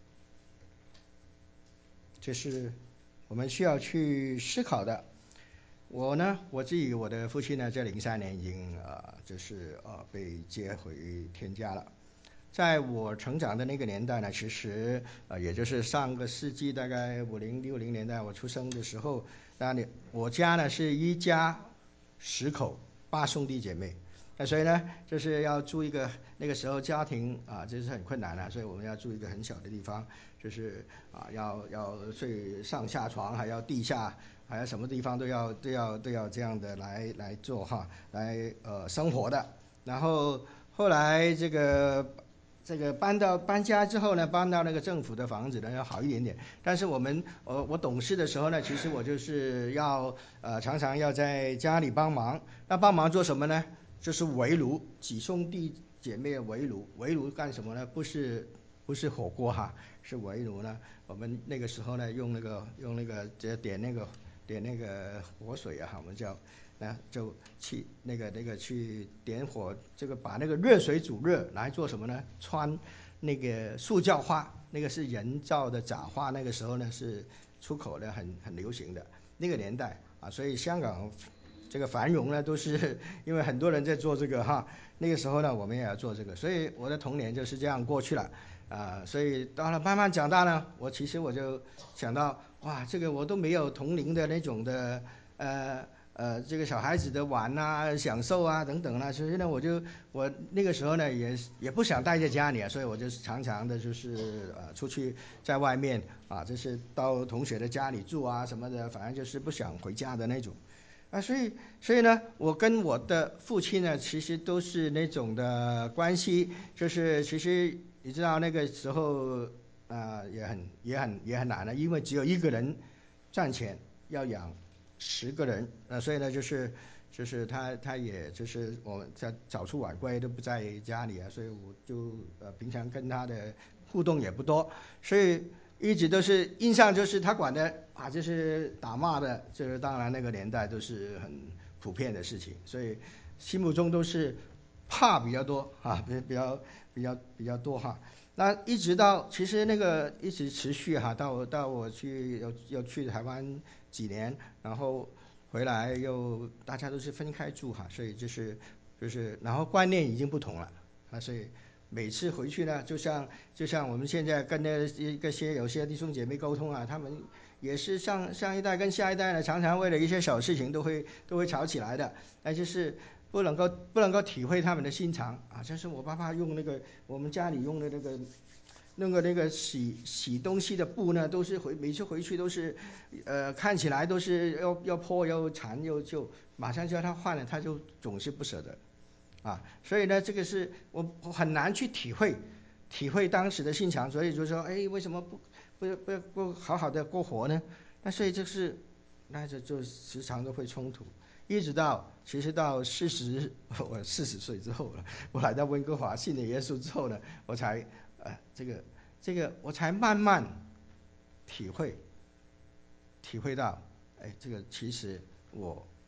这是我们需要去思考的。我呢，我自己我的父亲呢，在零三年已经呃，就是呃被接回天家了。在我成长的那个年代呢，其实呃也就是上个世纪大概五零六零年代我出生的时候，那里我家呢是一家十口八兄弟姐妹。那所以呢，就是要住一个那个时候家庭啊，这是很困难的，所以我们要住一个很小的地方，就是啊，要要睡上下床，还要地下，还有什么地方都要都要都要这样的来来做哈，来呃生活的。然后后来这个这个搬到搬家之后呢，搬到那个政府的房子呢要好一点点。但是我们我我懂事的时候呢，其实我就是要呃常常要在家里帮忙。那帮忙做什么呢？就是围炉，几兄弟姐妹围炉，围炉干什么呢？不是不是火锅哈，是围炉呢。我们那个时候呢，用那个用那个点那个点那个火水啊，我们叫那就去那个那个去点火，这个把那个热水煮热，来做什么呢？穿那个塑胶花，那个是人造的假花，那个时候呢是出口的很很流行的那个年代啊，所以香港。这个繁荣呢，都是因为很多人在做这个哈。那个时候呢，我们也要做这个，所以我的童年就是这样过去了啊、呃。所以到了慢慢长大呢，我其实我就想到，哇，这个我都没有同龄的那种的呃呃，这个小孩子的玩啊、享受啊等等啦。所以呢，我就我那个时候呢，也也不想待在家里啊，所以我就常常的就是呃出去在外面啊，就是到同学的家里住啊什么的，反正就是不想回家的那种。啊，所以所以呢，我跟我的父亲呢，其实都是那种的关系，就是其实你知道那个时候啊、呃，也很也很也很难的，因为只有一个人赚钱要养十个人，呃，所以呢，就是就是他他也就是我在早出晚归都不在家里啊，所以我就呃平常跟他的互动也不多，所以。一直都是印象就是他管的啊，就是打骂的，就是当然那个年代都是很普遍的事情，所以心目中都是怕比较多啊，比比较比较比较多哈。那一直到其实那个一直持续哈，到到我去要要去台湾几年，然后回来又大家都是分开住哈，所以就是就是然后观念已经不同了啊，所以。每次回去呢，就像就像我们现在跟那一个些有些弟兄姐妹沟通啊，他们也是上上一代跟下一代呢，常常为了一些小事情都会都会吵起来的，那就是不能够不能够体会他们的心肠啊。就是我爸爸用那个我们家里用的那个那个那个洗洗东西的布呢，都是回每次回去都是呃看起来都是要要破要残又就马上叫他换了，他就总是不舍得。啊，所以呢，这个是我我很难去体会，体会当时的心肠，所以就说，哎，为什么不不不不好好的过活呢？那所以这是，那就就时常都会冲突，一直到其实到四十我四十岁之后了，我来到温哥华信了耶稣之后呢，我才呃这个这个我才慢慢体会体会到，哎，这个其实我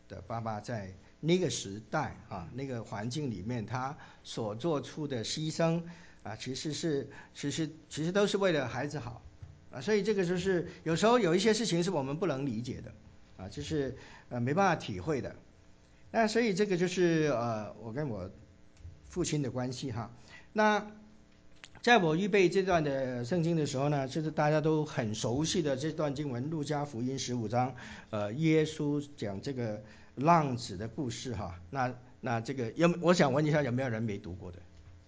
的爸爸在那个时代啊，那个环境里面，他所做出的牺牲啊，其实是其实其实都是为了孩子好啊，所以这个就是有时候有一些事情是我们不能理解的啊，就是呃没办法体会的。那所以这个就是呃我跟我父亲的关系哈。那在我预备这段的圣经的时候呢，就是大家都很熟悉的这段经文，路加福音十五章，呃，耶稣讲这个浪子的故事哈。那那这个有，我想问一下，有没有人没读过的？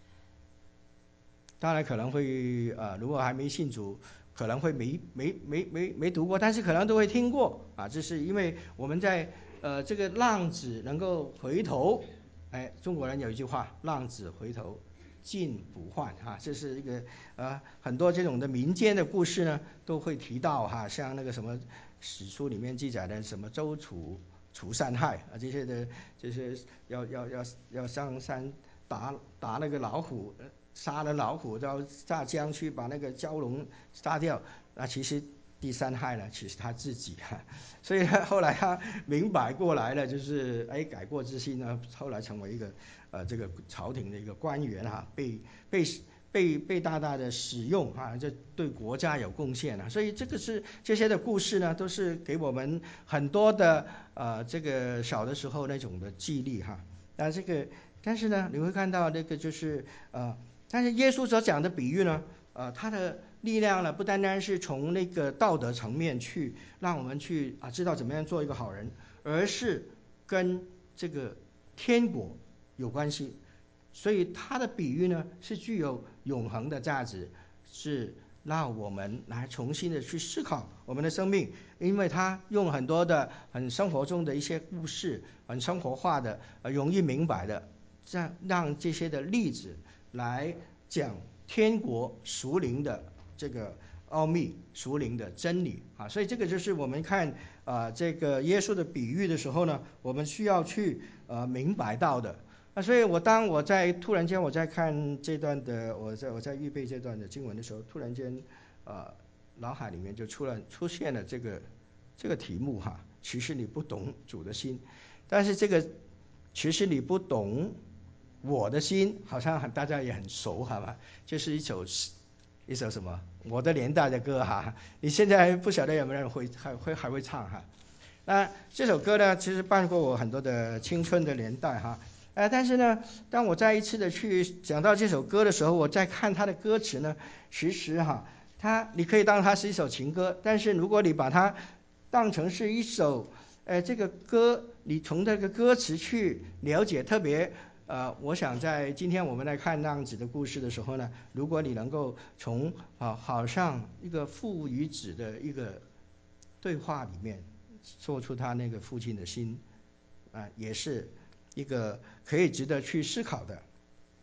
当然可能会呃，如果还没信主，可能会没没没没没读过，但是可能都会听过啊。这是因为我们在呃这个浪子能够回头，哎，中国人有一句话，浪子回头金不换哈，这是一个呃很多这种的民间的故事呢都会提到哈，像那个什么史书里面记载的什么周楚除山害啊，这些的，就是要要要要上山打打那个老虎，杀了老虎到下江去把那个蛟龙杀掉，那其实第三害呢，其实他自己哈，所以后来他明白过来了，就是哎改过自新呢，后来成为一个呃这个朝廷的一个官员哈，被被被被大大的使用啊，这对国家有贡献啊，所以这个是这些的故事呢，都是给我们很多的呃这个小的时候那种的激励哈。那这个但是呢，你会看到那个就是呃，但是耶稣所讲的比喻呢，呃，他的力量呢，不单单是从那个道德层面去让我们去啊知道怎么样做一个好人，而是跟这个天国有关系。所以他的比喻呢，是具有永恒的价值，是让我们来重新的去思考我们的生命，因为他用很多的很生活中的一些故事，很生活化的、呃容易明白的，这样让这些的例子来讲天国属灵的这个奥秘、属灵的真理啊。所以这个就是我们看啊、呃、这个耶稣的比喻的时候呢，我们需要去呃明白到的。那所以我当我在突然间我在看这段的，我在我在预备这段的经文的时候，突然间呃脑海里面就出了出现了这个这个题目哈，其实你不懂主的心，但是这个其实你不懂我的心，好像很大家也很熟好吧，就是一首一首什么我的年代的歌哈，你现在不晓得有没有人会还会还会唱哈。那这首歌呢，其实伴过我很多的青春的年代哈。呃，但是呢，当我再一次的去讲到这首歌的时候，我再看它的歌词呢，其实哈，它你可以当它是一首情歌，但是如果你把它当成是一首，呃，这个歌，你从这个歌词去了解，特别呃，我想在今天我们来看那样子的故事的时候呢，如果你能够从啊，好像一个父与子的一个对话里面，说出他那个父亲的心，啊，也是一个可以值得去思考的。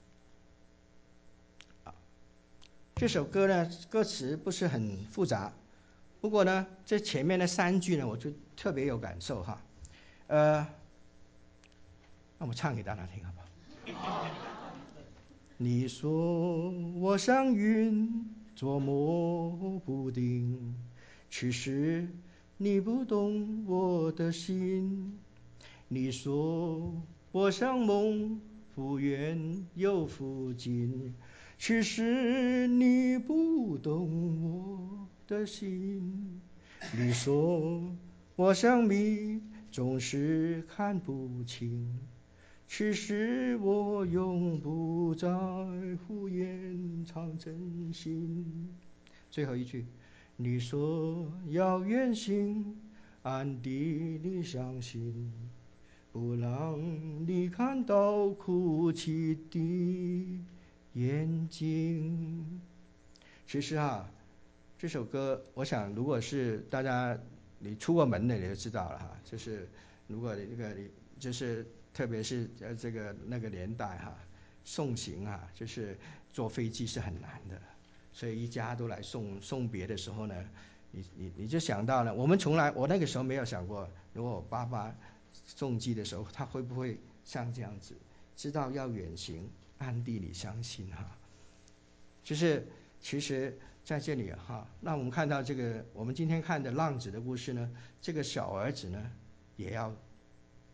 这首歌呢，歌词不是很复杂，不过呢，这前面的三句呢，我就特别有感受哈。呃，让我唱给大家听好不好？你说我像云，捉摸不定，其实你不懂我的心。你说我像梦，忽远又忽近，其实你不懂我的心。你说我像谜，总是看不清，其实我永不在乎掩藏真心。最后一句，你说要远行，暗地里相信，不让你看到哭泣的眼睛。其实啊，这首歌，我想如果是大家你出过门的，你就知道了哈。就是如果你那个你就是特别是呃这个那个年代哈，送行啊，就是坐飞机是很难的，所以一家都来送送别的时候呢，你你你就想到了，我们从来我那个时候没有想过，如果我爸爸送机的时候，他会不会像这样子，知道要远行，暗地里相信哈。就是其实在这里哈，那我们看到这个我们今天看的浪子的故事呢，这个小儿子呢，也要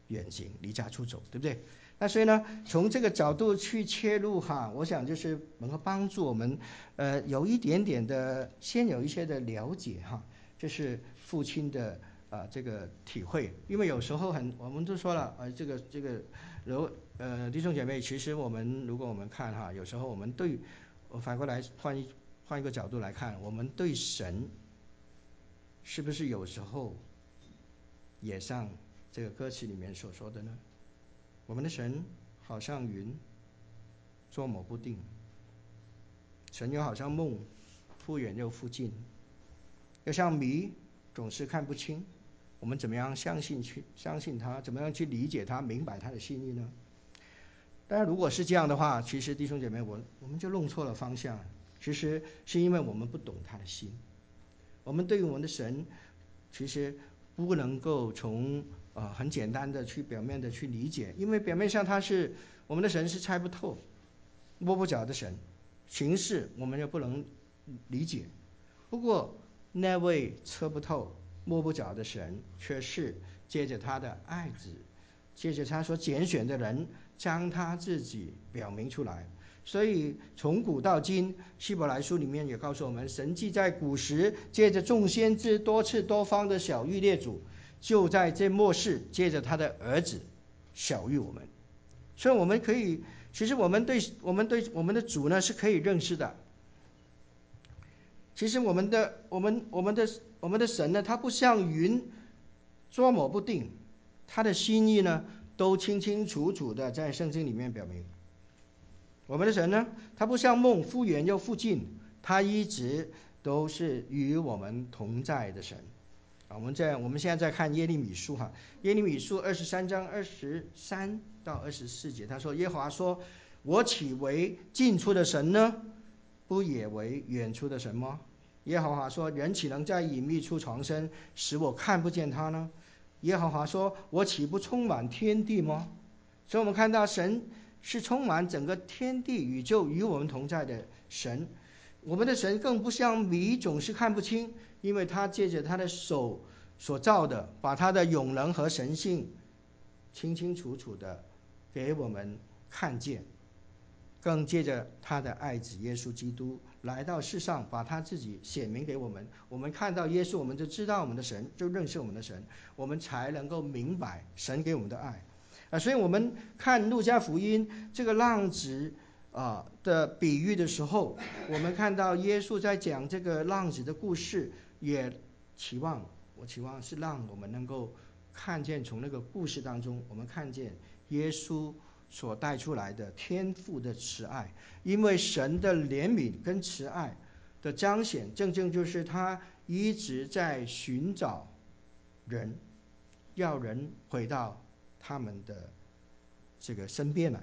远行，离家出走，对不对？那所以呢，从这个角度去切入哈，我想就是能够帮助我们，呃，有一点点的，先有一些的了解哈，这是父亲的啊、呃、这个体会。因为有时候很，我们都说了，呃，这个这个，如呃弟兄姐妹，其实我们如果我们看哈，有时候我们对，我反过来换一换一个角度来看，我们对神是不是有时候也像这个歌词里面所说的呢？我们的神好像云，捉摸不定；神又好像梦，忽远又忽近；又像谜，总是看不清。我们怎么样相信去相信他？怎么样去理解他、明白他的心意呢？当然，如果是这样的话，其实弟兄姐妹，我我们就弄错了方向。其实是因为我们不懂他的心。我们对于我们的神，其实不能够从呃很简单的去表面的去理解，因为表面上他是我们的神是猜不透、摸不着的神，形式我们又不能理解。不过那位测不透、摸不着的神，却是借着他的爱子，借着他所拣选的人，将他自己表明出来。所以从古到今，希伯来书里面也告诉我们，神既在古时借着众先知多次多方的晓谕列祖，就在这末世借着他的儿子晓谕我们。所以我们可以，其实我们对我们对我们的主呢是可以认识的。其实我们的我们我们的我们的神呢，他不像云捉摸不定，他的心意呢都清清楚楚的在圣经里面表明。我们的神呢，他不像梦，忽远又忽近，他一直都是与我们同在的神。啊，我们在我们现在在看耶利米书哈，耶利米书二十三章二十三到二十四节，他说：耶和华说，我岂为近处的神呢？不也为远处的神吗？耶和华说，人岂能在隐秘处藏身，使我看不见他呢？耶和华说，我岂不充满天地吗？所以我们看到神是充满整个天地宇宙与我们同在的神。我们的神更不像谜，总是看不清，因为他借着他的手所造的，把他的永能和神性清清楚楚的给我们看见，更借着他的爱子耶稣基督来到世上，把他自己显明给我们。我们看到耶稣，我们就知道我们的神，就认识我们的神，我们才能够明白神给我们的爱。啊，所以我们看路加福音这个浪子啊的比喻的时候，我们看到耶稣在讲这个浪子的故事，也期望我期望是让我们能够看见，从那个故事当中，我们看见耶稣所带出来的天父的慈爱。因为神的怜悯跟慈爱的彰显，正正就是他一直在寻找人，要人回到他们的这个身边来。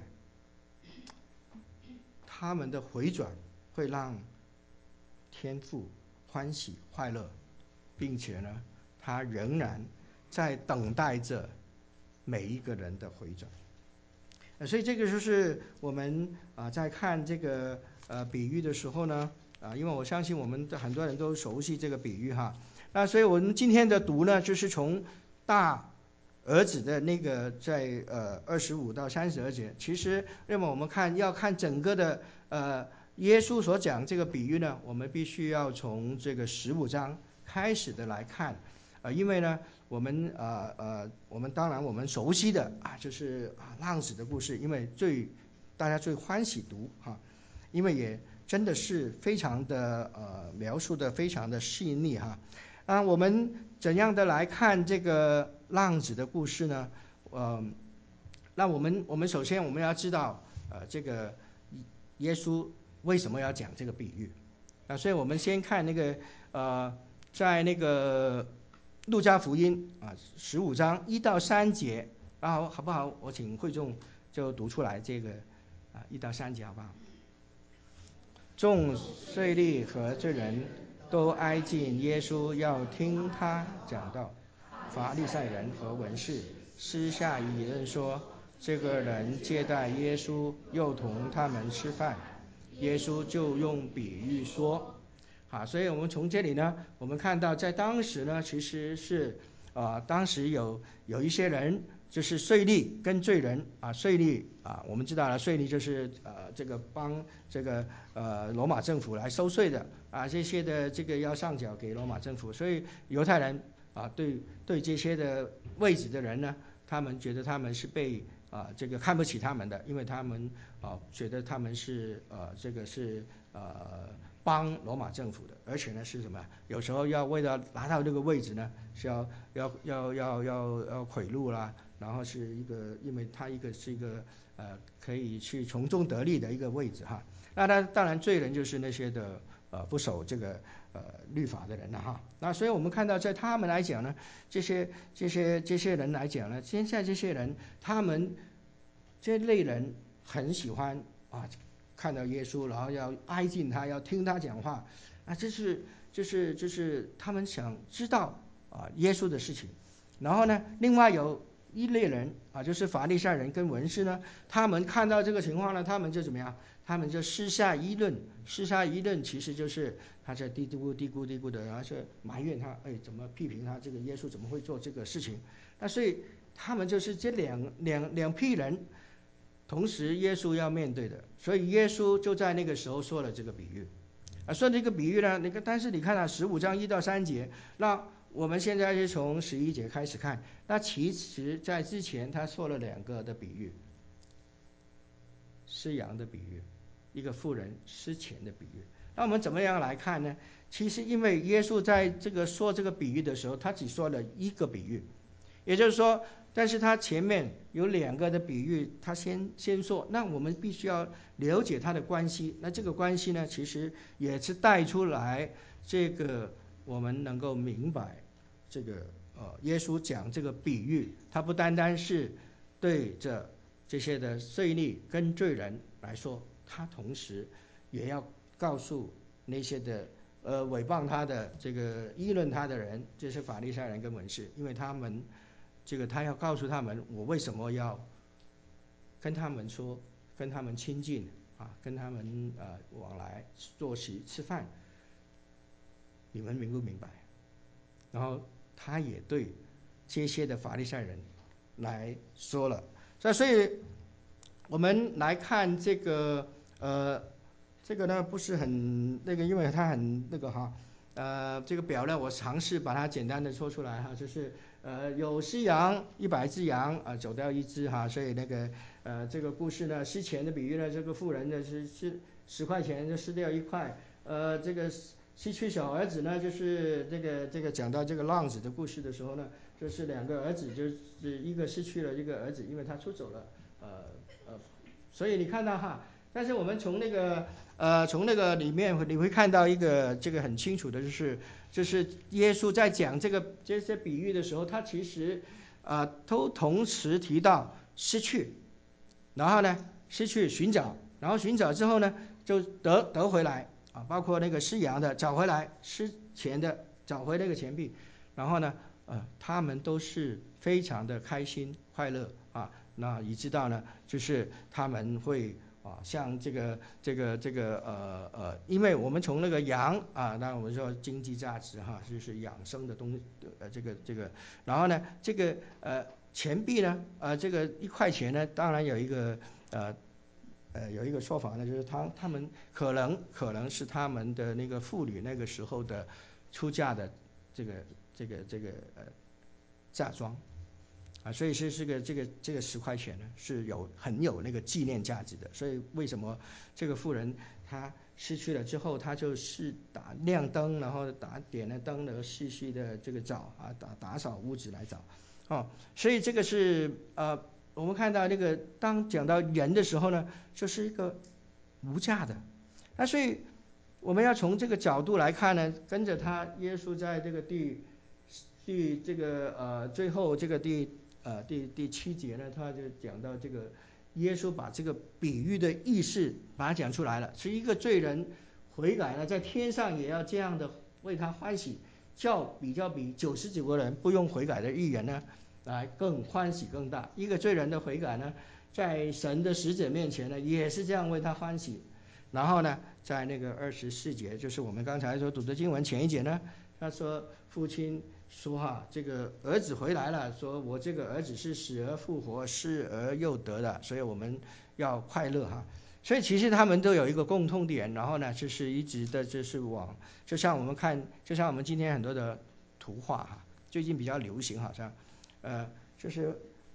他们的回转会让天父欢喜快乐，并且呢，他仍然在等待着每一个人的回转。所以这个就是我们啊在看这个呃比喻的时候呢，啊，因为我相信我们的很多人都熟悉这个比喻哈。那所以我们今天的读呢，就是从大儿子的那个在呃二十五到三十二节。其实那么我们看要看整个的呃耶稣所讲这个比喻呢，我们必须要从这个十五章开始的来看。呃，因为呢，我们呃呃，我们当然我们熟悉的啊，就是啊浪子的故事，因为最大家最欢喜读哈、啊，因为也真的是非常的呃描述的非常的细腻哈。啊，我们怎样的来看这个浪子的故事呢？呃，那我们我们首先我们要知道，呃，这个耶稣为什么要讲这个比喻？啊，所以我们先看那个呃，在那个路加福音啊，十五章一到三节，然后好不好？我请会众就读出来这个啊一到三节，好不好？众税吏和罪人都挨近耶稣，要听他讲道。法利赛人和文士私下议论说，这个人接待耶稣，又同他们吃饭。耶稣就用比喻说。好，所以我们从这里呢，我们看到在当时呢，其实是呃，当时有有一些人就是税吏跟罪人啊，税吏啊，我们知道了，税吏就是呃这个帮这个呃罗马政府来收税的啊，这些的这个要上缴给罗马政府，所以犹太人啊对对这些的位置的人呢，他们觉得他们是被啊这个看不起他们的，因为他们啊觉得他们是呃这个是呃帮罗马政府的，而且呢是什么？有时候要为了拿到这个位置呢，是要要要要要要贿赂啦。然后是一个，因为他一个是一个呃可以去从中得利的一个位置哈。那他当然罪人就是那些的呃不守这个呃律法的人了哈。那所以我们看到在他们来讲呢，这些这些这些人来讲呢，现在这些人他们这类人很喜欢啊看到耶稣，然后要挨近他，要听他讲话啊，这是就是就是他们想知道啊耶稣的事情。然后呢，另外有一类人啊，就是法利赛人跟文士呢，他们看到这个情况呢，他们就怎么样？他们就私下议论，私下议论其实就是他在嘀咕嘀咕嘀咕的，然后就埋怨他，哎，怎么批评他这个耶稣怎么会做这个事情？那所以他们就是这两两两批人，同时耶稣要面对的，所以耶稣就在那个时候说了这个比喻，啊，说这个比喻呢，那个但是你看啊，十五章一到三节，那我们现在是从十一节开始看，那其实在之前他说了两个的比喻，失羊的比喻，一个妇人失钱的比喻。那我们怎么样来看呢？其实因为耶稣在这个说这个比喻的时候，他只说了一个比喻，也就是说，但是他前面有两个的比喻，他先先说，那我们必须要了解他的关系。那这个关系呢，其实也是带出来这个我们能够明白。这个呃，耶稣讲这个比喻，他不单单是对着这些的税吏跟罪人来说，他同时也要告诉那些的呃诽谤他的这个议论他的人，这些法利赛人跟文士，因为他们这个他要告诉他们，我为什么要跟他们说，跟他们亲近啊，跟他们呃往来坐席吃饭，你们明不明白？然后他也对这些的法利赛人来说了，所以我们来看这个呃这个呢不是很那个，因为它很那个哈呃这个表呢，我尝试把它简单的说出来哈，就是呃有失羊一百只羊啊、呃、走掉一只哈，所以那个呃这个故事呢，失钱的比喻呢，这个妇人呢是是十块钱就失掉一块，呃这个。失去小儿子呢，就是这个这个讲到这个浪子的故事的时候呢，就是两个儿子，就是一个失去了一个儿子，因为他出走了，呃呃，所以你看到哈，但是我们从那个呃从那个里面你会看到一个这个很清楚的，就是就是耶稣在讲这个这些比喻的时候，他其实啊、呃、都同时提到失去，然后呢失去寻找，然后寻找之后呢就得得回来。啊，包括那个失羊的找回来，失钱的找回那个钱币，然后呢，呃，他们都是非常的开心快乐啊。那你知道呢，就是他们会啊，像这个这个这个呃呃，因为我们从那个羊啊，那我们说经济价值哈，就是养生的东呃这个这个，然后呢，这个呃钱币呢，呃这个一块钱呢，当然有一个呃。呃，有一个说法呢，就是他他们可能可能是他们的那个妇女那个时候的出嫁的这个这个这个呃嫁妆啊，所以是这个这个这个十块钱呢是有很有那个纪念价值的。所以为什么这个妇人她失去了之后，她就是打亮灯，然后打点了灯，然后细细的这个找啊打打扫屋子来找哦，所以这个是呃。我们看到那个当讲到人的时候呢，就是一个无价的，那所以我们要从这个角度来看呢，跟着他耶稣在这个第第这个呃最后这个第呃第第七节呢，他就讲到这个耶稣把这个比喻的意思把它讲出来了，是一个罪人悔改了，在天上也要这样的为他欢喜，叫比较比九十九个人不用悔改的义人呢。来更欢喜更大，一个罪人的悔改呢，在神的使者面前呢，也是这样为他欢喜。然后呢，在那个二十四节，就是我们刚才所读的经文前一节呢，他说父亲说哈，这个儿子回来了，说我这个儿子是死而复活，失而又得的，所以我们要快乐哈。所以其实他们都有一个共通点，然后呢，就是一直的就是往，就像我们看，就像我们今天很多的图画哈，最近比较流行好像，呃，就是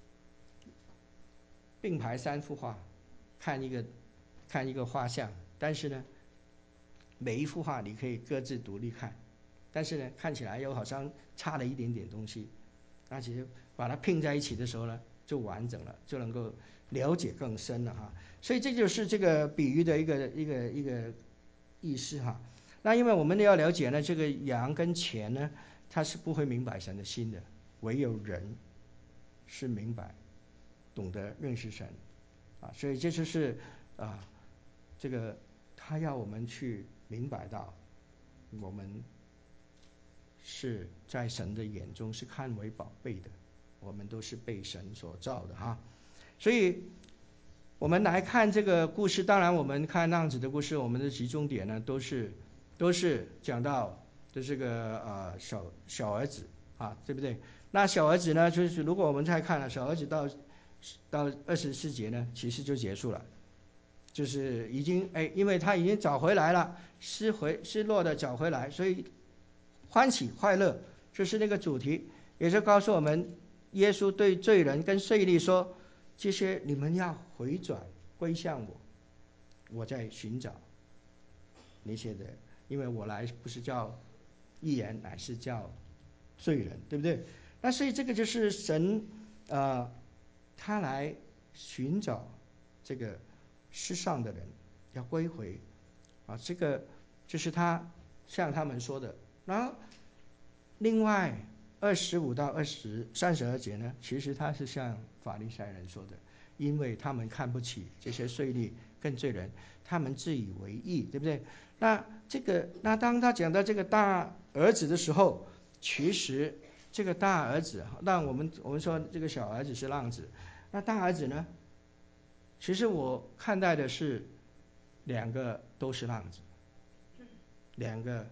并排三幅画，看一个看一个画像，但是呢，每一幅画你可以各自独立看，但是呢，看起来又好像差了一点点东西，那其实把它拼在一起的时候呢，就完整了，就能够了解更深了哈。所以这就是这个比喻的一个一个一个意思哈。那因为我们要了解呢，这个羊跟钱呢，他是不会明白神的心的，唯有人是明白、懂得认识神啊。所以这就是啊，这个他要我们去明白到，我们是在神的眼中是看为宝贝的，我们都是被神所造的哈。所以我们来看这个故事，当然我们看浪子的故事，我们的集中点呢都是都是讲到的这个呃小小儿子啊，对不对？那小儿子呢，就是如果我们再看了小儿子到到二十四节呢，其实就结束了，就是已经哎，因为他已经找回来了，失回失落的找回来，所以欢喜快乐，就是那个主题，也就告诉我们，耶稣对罪人跟税吏说。这些你们要回转归向我，我在寻找那些的，因为我来不是叫义人，乃是叫罪人，对不对？那所以这个就是神呃，他来寻找这个世上的人要归回啊，这个就是他向他们说的。然后另外二十五到二十三十二节呢，其实他是向法利赛人说的，因为他们看不起这些税吏跟罪人，他们自以为义，对不对？那这个，那当他讲到这个大儿子的时候，其实这个大儿子，那我们我们说这个小儿子是浪子，那大儿子呢？其实我看待的是两个都是浪子，两个。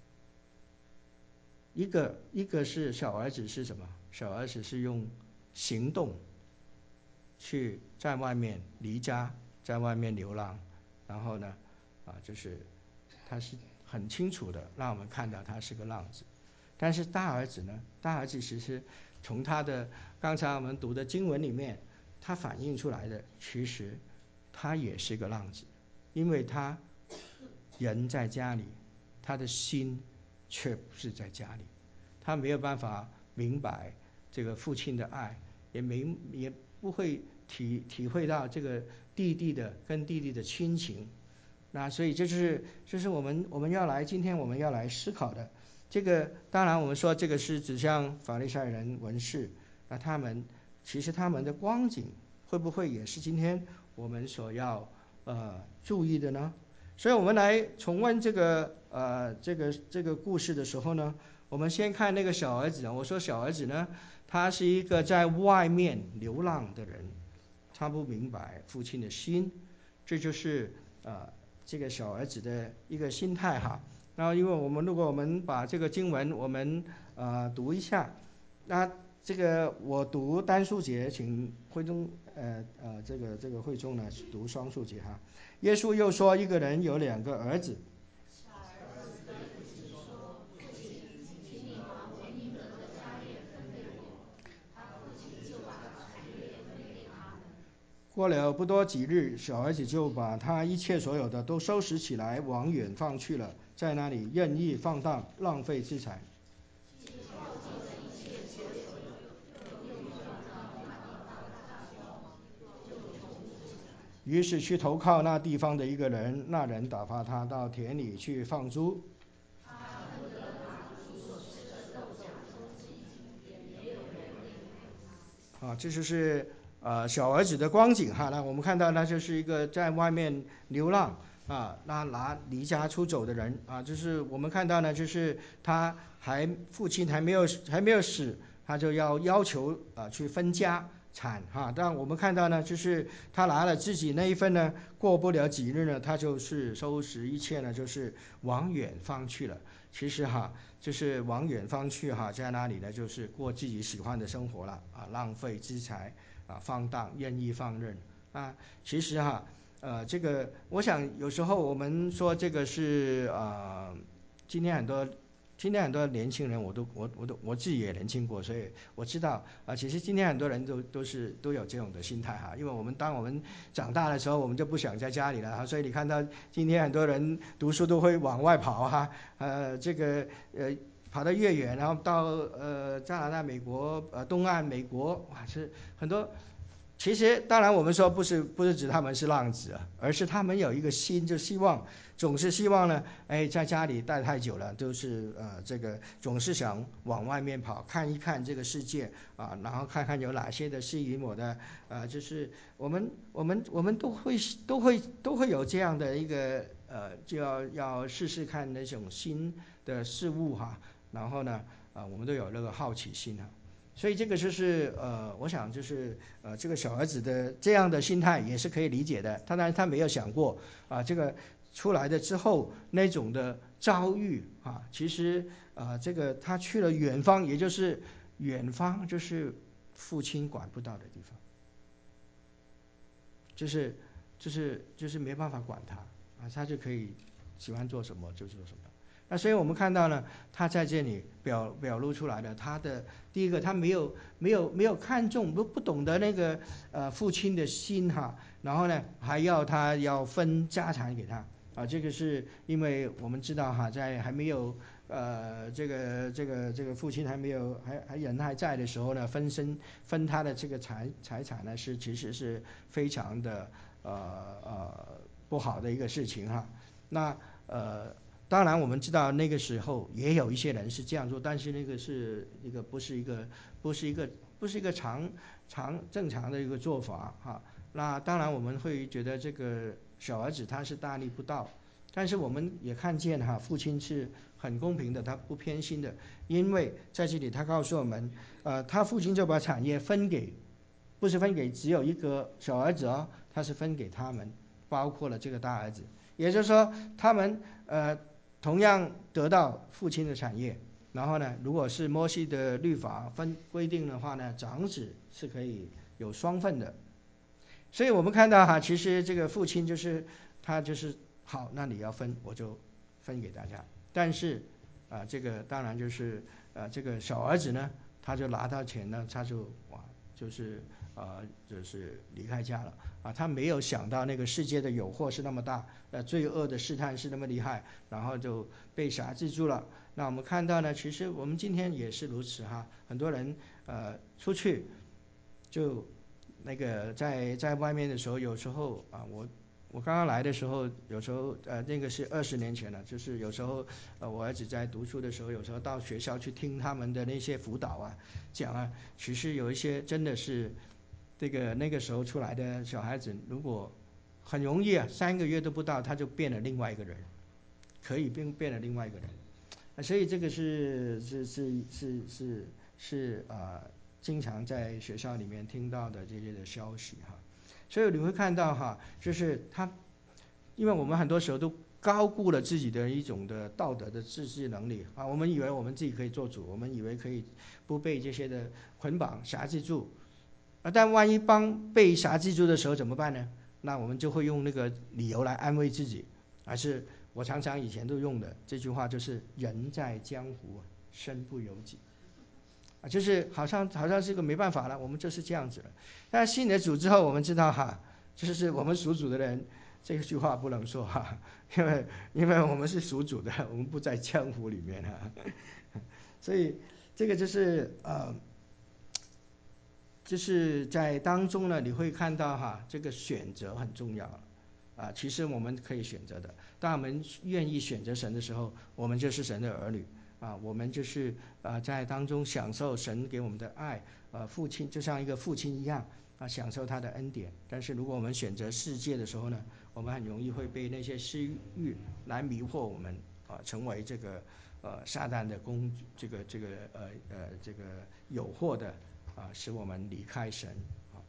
一个一个是小儿子是什么？小儿子是用行动去在外面离家，在外面流浪，然后呢，啊，就是他是很清楚的让我们看到他是个浪子。但是大儿子呢？大儿子其实从他的刚才我们读的经文里面，他反映出来的，其实他也是个浪子，因为他人在家里，他的心却不是在家里，他没有办法明白这个父亲的爱，也没也不会体体会到这个弟弟的跟弟弟的亲情。那所以这就是就是我们我们要来今天我们要来思考的。这个当然我们说这个是指向法利赛人文士，那他们其实他们的光景会不会也是今天我们所要呃注意的呢？所以我们来重温这个呃这个这个故事的时候呢，我们先看那个小儿子。我说小儿子呢，他是一个在外面流浪的人，他不明白父亲的心，这就是呃这个小儿子的一个心态哈。然后因为我们如果我们把这个经文我们呃读一下，那这个我读单数节，请会中呃呃这个这个会中呢读双数节哈。耶稣又说，一个人有两个儿子，过了不多几日，小儿子就把他一切所有的都收拾起来，往远方去了，在那里任意放荡，浪费资财。于是去投靠那地方的一个人，那人打发他到田里去放猪。啊，这就是呃小儿子的光景哈。那我们看到他就是一个在外面流浪啊，那拿离家出走的人啊，就是我们看到呢，就是他还父亲还没有还没有死，他就要要求啊去分家， 惨哈。但我们看到呢，就是他拿了自己那一份呢，过不了几日呢，他就是收拾一切呢，就是往远方去了。其实哈，就是往远方去哈，在那里呢，就是过自己喜欢的生活了啊，浪费资财啊，放荡，任意放任啊。其实哈，呃，这个我想有时候我们说这个是呃，今天很多。今天很多年轻人，我都我我都我自己也年轻过，所以我知道啊。其实今天很多人都都是都有这种的心态哈，因为我们当我们长大的时候，我们就不想在家里了哈，所以你看到今天很多人读书都会往外跑哈，呃，这个呃跑得越远，然后到呃加拿大、美国、呃东岸、美国，哇，是很多。其实，当然，我们说不是不是指他们是浪子啊，而是他们有一个心，就希望，总是希望呢，哎，在家里待太久了，都是呃这个总是想往外面跑，看一看这个世界啊，然后看看有哪些的吸引我的，呃，就是我们我们我们都会都会都会有这样的一个呃，就要要试试看那种新的事物哈，然后呢，啊，我们都有那个好奇心啊。所以这个就是呃，我想就是呃，这个小儿子的这样的心态也是可以理解的。他当然他没有想过啊，这个出来的之后那种的遭遇啊，其实啊，这个他去了远方，也就是远方就是父亲管不到的地方，就是就是就是没办法管他啊，他就可以喜欢做什么就做什么。那所以我们看到呢，他在这里表表露出来的，他的第一个，他没有没有没有看重，不不懂得那个呃父亲的心哈，然后呢还要他要分家产给他啊，这个是因为我们知道哈，在还没有呃这个这个这个父亲还没有还还人还在的时候呢，分身分他的这个财财产呢是其实是非常的呃呃不好的一个事情哈，那呃。当然，我们知道那个时候也有一些人是这样做，但是那个是一个不是一个不是一个不是一个常常正常的一个做法哈。那当然我们会觉得这个小儿子他是大逆不道，但是我们也看见哈，父亲是很公平的，他不偏心的，因为在这里他告诉我们，呃，他父亲就把产业分给，不是分给只有一个小儿子哦，他是分给他们，包括了这个大儿子，也就是说他们呃。同样得到父亲的产业，然后呢，如果是摩西的律法分规定的话呢，长子是可以有双份的。所以我们看到哈，其实这个父亲就是他就是好，那你要分我就分给大家。但是啊、呃，这个当然就是呃，这个小儿子呢，他就拿到钱呢，他就哇，就是啊、呃，就是离开家了。啊，他没有想到那个世界的诱惑是那么大，呃，罪恶的试探是那么厉害，然后就被辖制住了。那我们看到呢，其实我们今天也是如此哈，很多人呃出去就那个在在外面的时候，有时候啊，我我刚刚来的时候，有时候呃那个是二十年前了，就是有时候呃我儿子在读书的时候，有时候到学校去听他们的那些辅导啊讲啊，其实有一些真的是。这个那个时候出来的小孩子，如果很容易啊，三个月都不到，他就变了另外一个人，可以变变了另外一个人，啊，所以这个是是是是是是啊、呃，经常在学校里面听到的这些的消息哈，所以你会看到哈，就是他，因为我们很多时候都高估了自己的一种的道德的自制能力啊，我们以为我们自己可以做主，我们以为可以不被这些的捆绑辖制住。啊，但万一帮被辖制住的时候怎么办呢？那我们就会用那个理由来安慰自己，还是我常常以前都用的这句话，就是人在江湖身不由己啊，就是好像好像是个没办法了，我们就是这样子了。但信了主之后，我们知道哈，就是我们属主的人，这句话不能说哈，因为因为我们是属主的，我们不在江湖里面哈，所以这个就是呃。就是在当中呢，你会看到哈，这个选择很重要啊。其实我们可以选择的，当我们愿意选择神的时候，我们就是神的儿女啊。我们就是啊，在当中享受神给我们的爱，呃，父亲就像一个父亲一样啊，享受他的恩典。但是如果我们选择世界的时候呢，我们很容易会被那些私欲来迷惑我们啊，成为这个呃撒旦的工具，这个这个呃呃这个诱惑的。啊，使我们离开神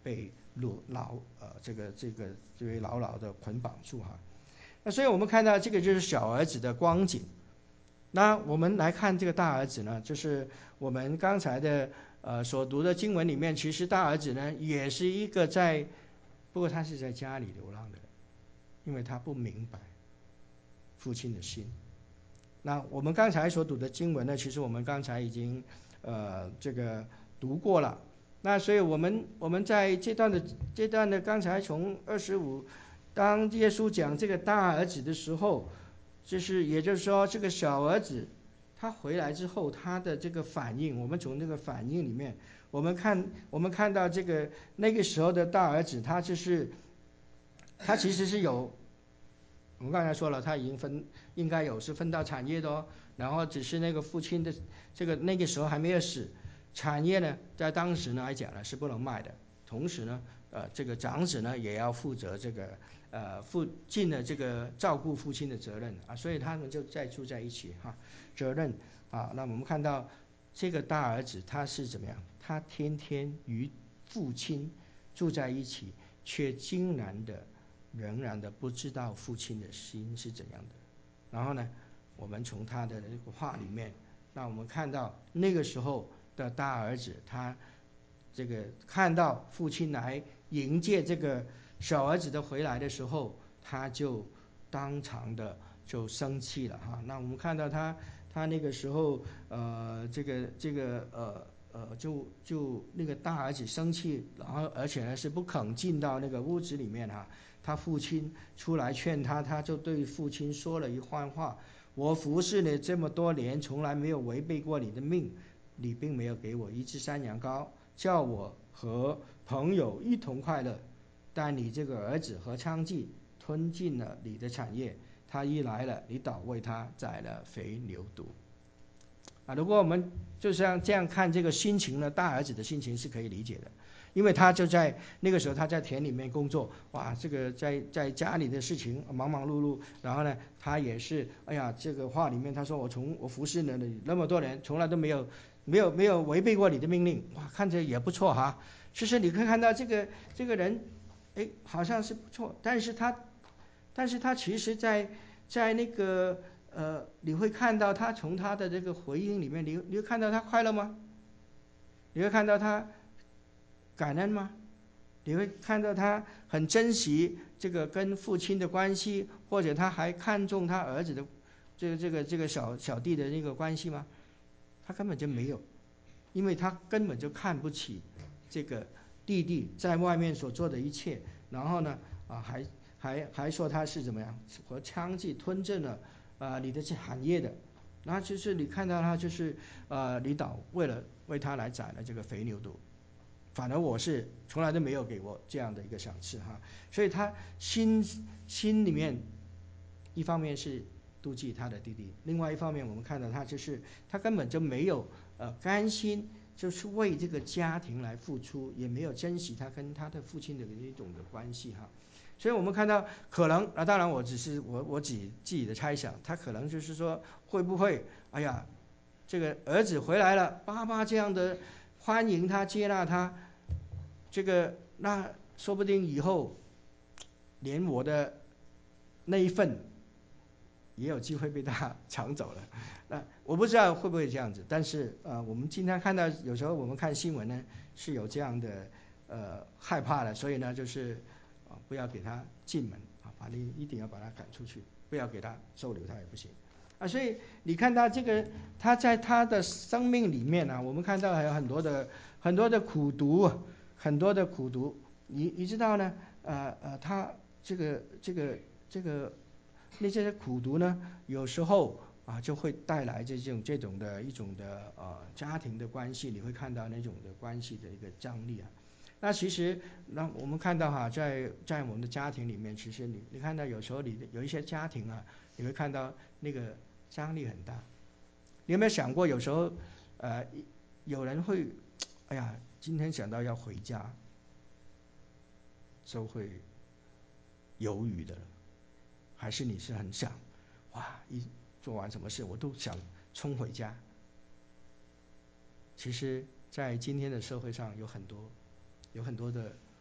被掳牢呃这个这个这位牢牢的捆绑住哈。那所以我们看到这个就是小儿子的光景。那我们来看这个大儿子呢，就是我们刚才的呃所读的经文里面，其实大儿子呢也是一个在，不过他是在家里流浪的人，因为他不明白父亲的心。那我们刚才所读的经文呢，其实我们刚才已经呃这个读过了。那所以我们我们在这段的这段的刚才从二十五，当耶稣讲这个大儿子的时候，就是也就是说这个小儿子他回来之后他的这个反应，我们从这个反应里面，我们看我们看到这个那个时候的大儿子，他就是他其实是有。我们刚才说了，他已经分应该有是分到产业的哦，然后只是那个父亲的这个那个时候还没有死，产业呢在当时呢来讲呢是不能卖的，同时呢呃这个长子呢也要负责这个呃父尽了这个照顾父亲的责任啊，所以他们就再住在一起哈，责任啊。那我们看到这个大儿子他是怎么样？他天天与父亲住在一起，却竟然的。仍然的不知道父亲的心是怎样的。然后呢，我们从他的那个话里面，那我们看到那个时候的大儿子，他这个看到父亲来迎接这个小儿子的回来的时候，他就当场的就生气了哈。那我们看到他他那个时候呃这个这个呃呃就就那个大儿子生气，然后而且呢是不肯进到那个屋子里面哈。他父亲出来劝他，他就对父亲说了一番话：我服侍你这么多年，从来没有违背过你的命，你并没有给我一只山羊羔，叫我和朋友一同快乐，但你这个儿子和娼妓吞尽了你的产业，他一来了，你倒为他宰了肥牛犊。啊，如果我们就像这样看这个心情呢，大儿子的心情是可以理解的。因为他就在那个时候，他在田里面工作，哇，这个在在家里的事情忙忙碌碌，然后呢，他也是，哎呀，这个话里面他说我从我服侍了你那么多年，从来都没有没有没有违背过你的命令，哇，看着也不错哈。其实你可以看到这个这个人，哎，好像是不错，但是他但是他其实在在那个呃，你会看到他从他的这个回应里面，你你会看到他快乐吗？你会看到他感恩吗？你会看到他很珍惜这个跟父亲的关系，或者他还看重他儿子的这个这个这个小小弟的那个关系吗？他根本就没有，因为他根本就看不起这个弟弟在外面所做的一切，然后呢啊还还还说他是怎么样和娼妓吞挣了啊你的产业的，然后就是你看到他就是呃李导为了为他来宰了这个肥牛犊。反而我是从来都没有给我这样的一个赏赐哈，所以他心心里面一方面是妒忌他的弟弟，另外一方面我们看到他就是他根本就没有呃甘心就是为这个家庭来付出，也没有珍惜他跟他的父亲的一种的关系哈，所以我们看到可能啊，当然我只是我我自己自己的猜想，他可能就是说会不会哎呀这个儿子回来了，爸爸这样的欢迎他接纳他。这个那说不定以后连我的那一份也有机会被他抢走了。那我不知道会不会这样子，但是呃，我们经常看到有时候我们看新闻呢是有这样的呃害怕的，所以呢就是啊、呃、不要给他进门啊，把你一定要把他赶出去，不要给他收留他也不行啊。所以你看他这个他在他的生命里面呢、啊，我们看到还有很多的很多的苦读。很多的苦读，你你知道呢？呃呃，他这个这个这个那些苦读呢，有时候啊就会带来这种这种的一种的呃家庭的关系，你会看到那种的关系的一个张力啊。那其实，那我们看到哈，在在我们的家庭里面，其实你你看到有时候你有一些家庭啊，你会看到那个张力很大。你有没有想过，有时候呃有人会，哎呀。今天想到要回家，就会犹豫的了，还是你是很想，哇，一做完什么事我都想冲回家。其实，在今天的社会上有很多，有很多的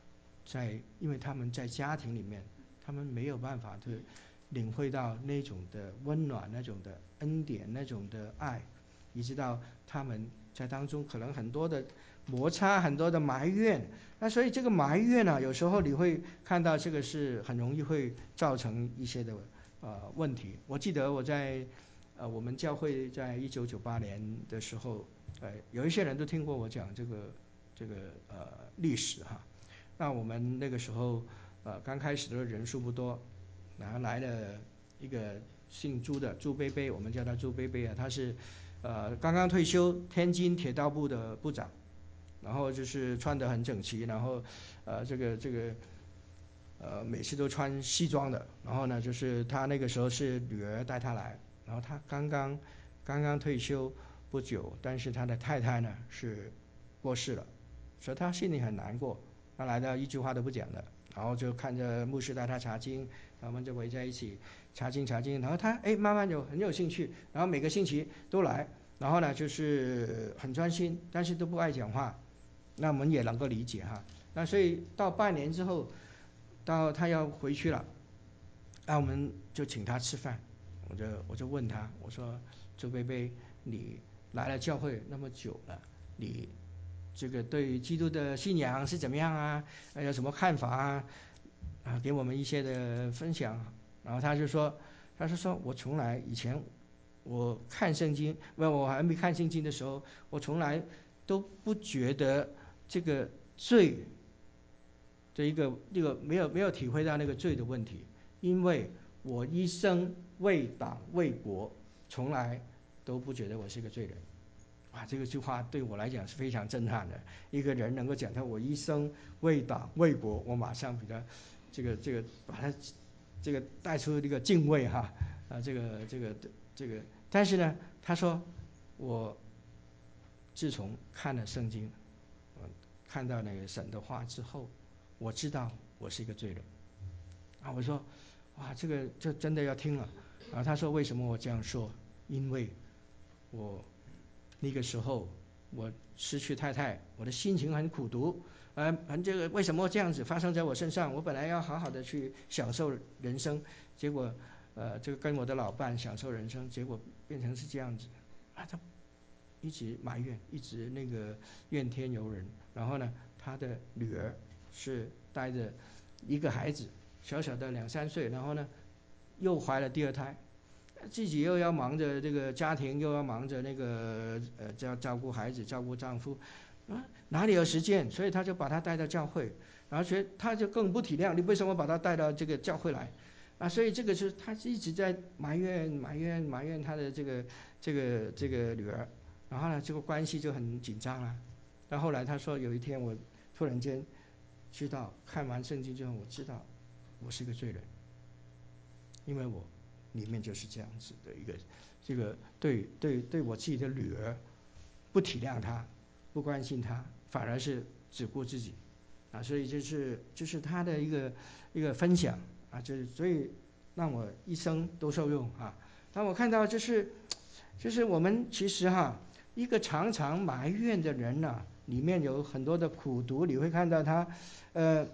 在因为他们在家庭里面，他们没有办法去领会到那种的温暖、那种的恩典、那种的爱，以直到他们在当中可能很多的摩擦、很多的埋怨。那所以这个埋怨呢、啊，有时候你会看到这个是很容易会造成一些的呃问题。我记得我在呃我们教会在一九九八年的时候，呃有一些人都听过我讲这个这个呃历史哈。那我们那个时候呃刚开始的人数不多，然后来了一个姓朱的朱贝贝，我们叫他朱贝贝啊，他是呃刚刚退休天津铁道部的部长，然后就是穿得很整齐，然后呃这个这个呃每次都穿西装的，然后呢就是他那个时候是女儿带他来，然后他刚刚刚刚退休不久，但是他的太太呢是过世了，所以他心里很难过，他来到一句话都不讲的，然后就看着牧师带他查经，我们就围在一起查经查经，然后他哎慢慢有很有兴趣，然后每个星期都来，然后呢就是很专心，但是都不爱讲话，那我们也能够理解哈。那所以到半年之后，到他要回去了，那我们就请他吃饭，我就我就问他，我说周贝贝，你来了教会那么久了，你这个对于基督的信仰是怎么样啊？有什么看法啊？啊，给我们一些的分享。然后他就说，他是说我从来以前我看圣经，问我还没看圣经的时候，我从来都不觉得这个罪的一个这个没有没有体会到那个罪的问题，因为我一生为党为国，从来都不觉得我是个罪人。哇，这个句话对我来讲是非常震撼的。一个人能够讲到我一生为党为国，我马上比较这个这个把他这个带出这个敬畏哈啊，这个这个这个。但是呢，他说我自从看了圣经，看到那个神的话之后，我知道我是一个罪人。啊，我说哇，这个这真的要听了。啊，他说为什么我这样说？因为我那个时候我失去太太，我的心情很苦毒，呃，很这个为什么这样子发生在我身上？我本来要好好的去享受人生，结果呃，这个跟我的老伴享受人生，结果变成是这样子，啊，他一直埋怨，一直那个怨天尤人。然后呢，他的女儿是带着一个孩子，小小的两三岁，然后呢又怀了第二胎。自己又要忙着这个家庭，又要忙着那个呃照照顾孩子、照顾丈夫，啊，哪里有时间？所以他就把他带到教会，而且他就更不体谅你为什么把他带到这个教会来，啊，所以这个是他一直在埋怨、埋怨、埋怨他的这个这个这个女儿，然后呢，这个关系就很紧张了。到后来他说有一天我突然间知道，看完圣经之后我知道我是个罪人，因为我里面就是这样子的一个，这个对对对我自己的女儿不体谅她，不关心她，反而是只顾自己，啊，所以就是就是他的一个一个分享啊，就是所以让我一生都受用啊。当我看到就是就是我们其实哈，一个常常埋怨的人呢、啊，里面有很多的苦毒，你会看到他呃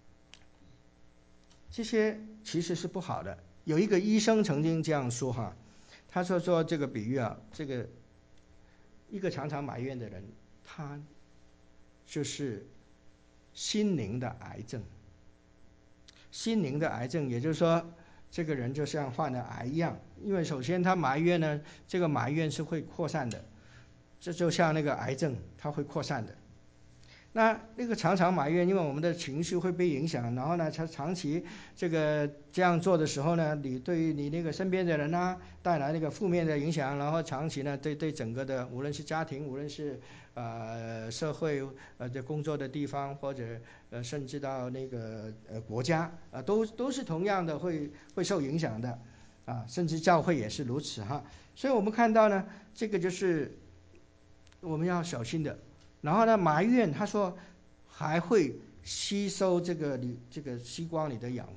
这些其实是不好的。有一个医生曾经这样说哈，他说说这个比喻啊，这个一个常常埋怨的人，他就是心灵的癌症。心灵的癌症，也就是说，这个人就像患了癌一样。因为首先他埋怨呢，这个埋怨是会扩散的，这就像那个癌症，它会扩散的。那那个常常埋怨，因为我们的情绪会被影响，然后呢，他长期这个这样做的时候呢，你对于你那个身边的人啊，带来那个负面的影响，然后长期呢，对对整个的，无论是家庭，无论是呃社会呃的工作的地方，或者呃甚至到那个呃国家啊、呃，都都是同样的会会受影响的啊，甚至教会也是如此哈。所以我们看到呢，这个就是我们要小心的。然后呢，埋怨他说还会吸收这个你这个吸光里的养分，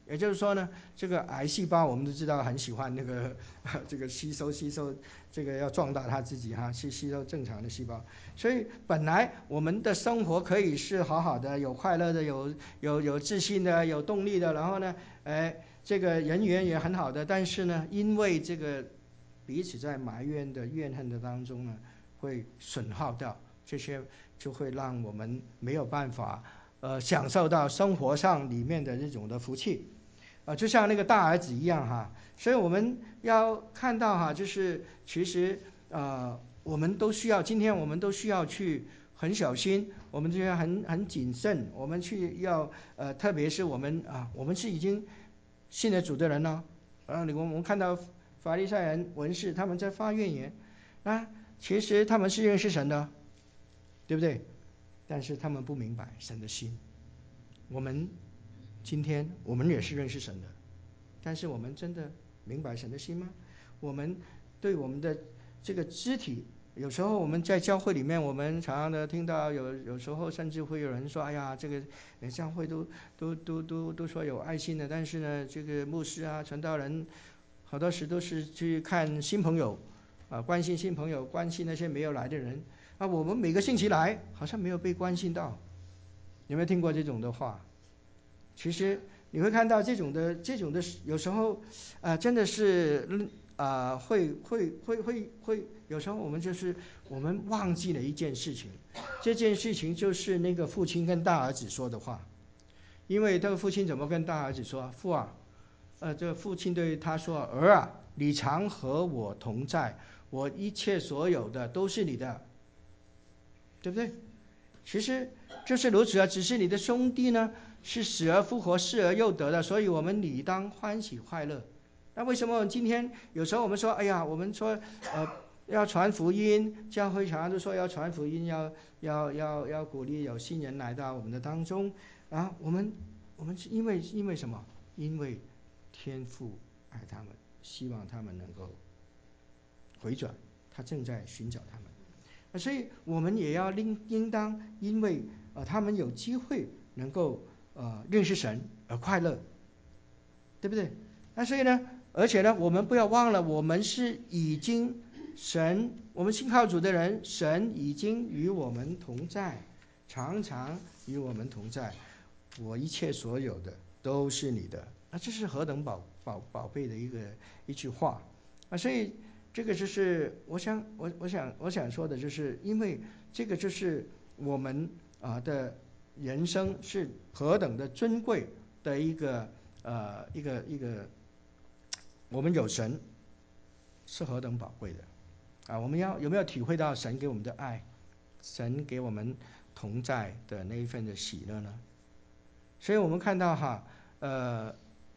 也就是说呢，这个癌细胞我们都知道很喜欢那个这个吸收吸收，这个要壮大它自己哈，去吸收正常的细胞。所以本来我们的生活可以是好好的，有快乐的，有有有自信的，有动力的，然后呢，哎，这个人缘也很好的。但是呢，因为这个彼此在埋怨的怨恨的当中呢，会损耗掉这些，就会让我们没有办法呃享受到生活上里面的这种的福气。啊，就像那个大儿子一样哈，所以我们要看到哈，就是其实呃，我们都需要，今天我们都需要去很小心，我们就要很很谨慎，我们去要呃，特别是我们啊，我们是已经信了主的人呢，啊，我们看到法利赛人文士他们在发怨言，啊，其实他们是认识神的，对不对？但是他们不明白神的心，我们。今天我们也是认识神的，但是我们真的明白神的心吗？我们对我们的这个肢体，有时候我们在教会里面，我们常常的听到有有时候甚至会有人说：“哎呀，这个教会都都都都都说有爱心的，但是呢，这个牧师啊、传道人，好多时都是去看新朋友啊，关心新朋友，关心那些没有来的人啊。我们每个星期来，好像没有被关心到。”有没有听过这种的话？其实你会看到这种的这种的有时候啊、呃，真的是啊、呃，会会会会会有时候我们就是我们忘记了一件事情，这件事情就是那个父亲跟大儿子说的话。因为这个父亲怎么跟大儿子说？父啊，呃，这个父亲对他说：“儿啊，你常和我同在，我一切所有的都是你的，对不对？”其实就是如此啊，只是你的兄弟呢是死而复活，失而又得的，所以我们理当欢喜快乐。那为什么今天有时候我们说，哎呀，我们说呃要传福音，教会常常都说要传福音，要要要要鼓励有新人来到我们的当中啊，我们我们是因为因为什么？因为天父爱他们，希望他们能够回转，他正在寻找他们。所以我们也要应应当因为呃他们有机会能够呃认识神而快乐，对不对？那所以呢，而且呢，我们不要忘了，我们是已经神，我们信靠主的人，神已经与我们同在，常常与我们同在。我一切所有的都是你的，那这是何等宝宝宝贝的一个一句话啊！所以。这个就是我想我我想我想说的，就是因为这个就是我们啊的人生是何等的尊贵的一个呃一个一个，我们有神是何等宝贵的啊！我们要有没有体会到神给我们的爱，神给我们同在的那一份的喜乐呢？所以我们看到哈呃。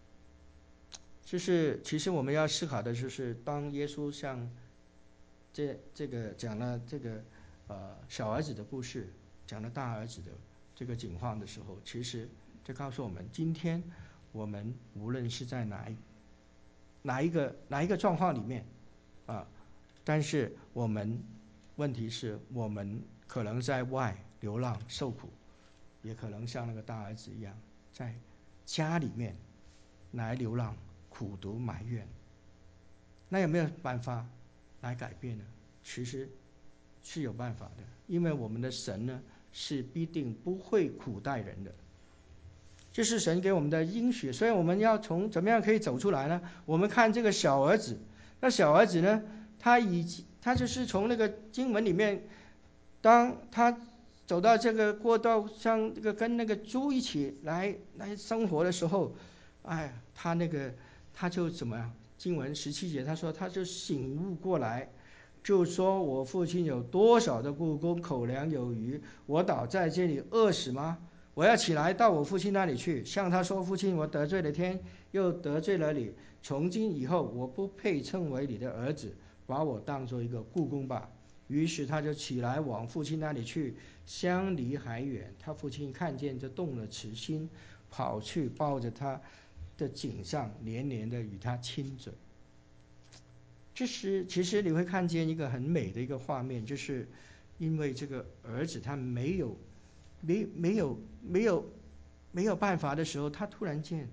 就是其实我们要思考的就是，当耶稣向这这个讲了这个呃小儿子的故事，讲了大儿子的这个景况的时候，其实这告诉我们，今天我们无论是在哪一哪一个哪一个状况里面啊，但是我们问题是我们可能在外流浪受苦，也可能像那个大儿子一样，在家里面来流浪。苦读埋怨，那有没有办法来改变呢？其实是有办法的，因为我们的神呢是必定不会苦待人的，这是神给我们的应许。所以我们要从怎么样可以走出来呢？我们看这个小儿子，那小儿子呢，他已经他就是从那个经文里面，当他走到这个过道上，这个跟那个猪一起来来生活的时候，哎，他那个。他就怎么样？经文十七节他说，他就醒悟过来，就说我父亲有多少的雇工，口粮有余，我倒在这里饿死吗？我要起来到我父亲那里去，向他说，父亲，我得罪了天，又得罪了你，从今以后我不配称为你的儿子，把我当作一个雇工吧。于是他就起来往父亲那里去，相离还远。他父亲看见就动了慈心，跑去抱着他的颈上，连连的与他亲嘴。这是其实你会看见一个很美的一个画面，就是因为这个儿子他没有没没有没有没有办法的时候，他突然间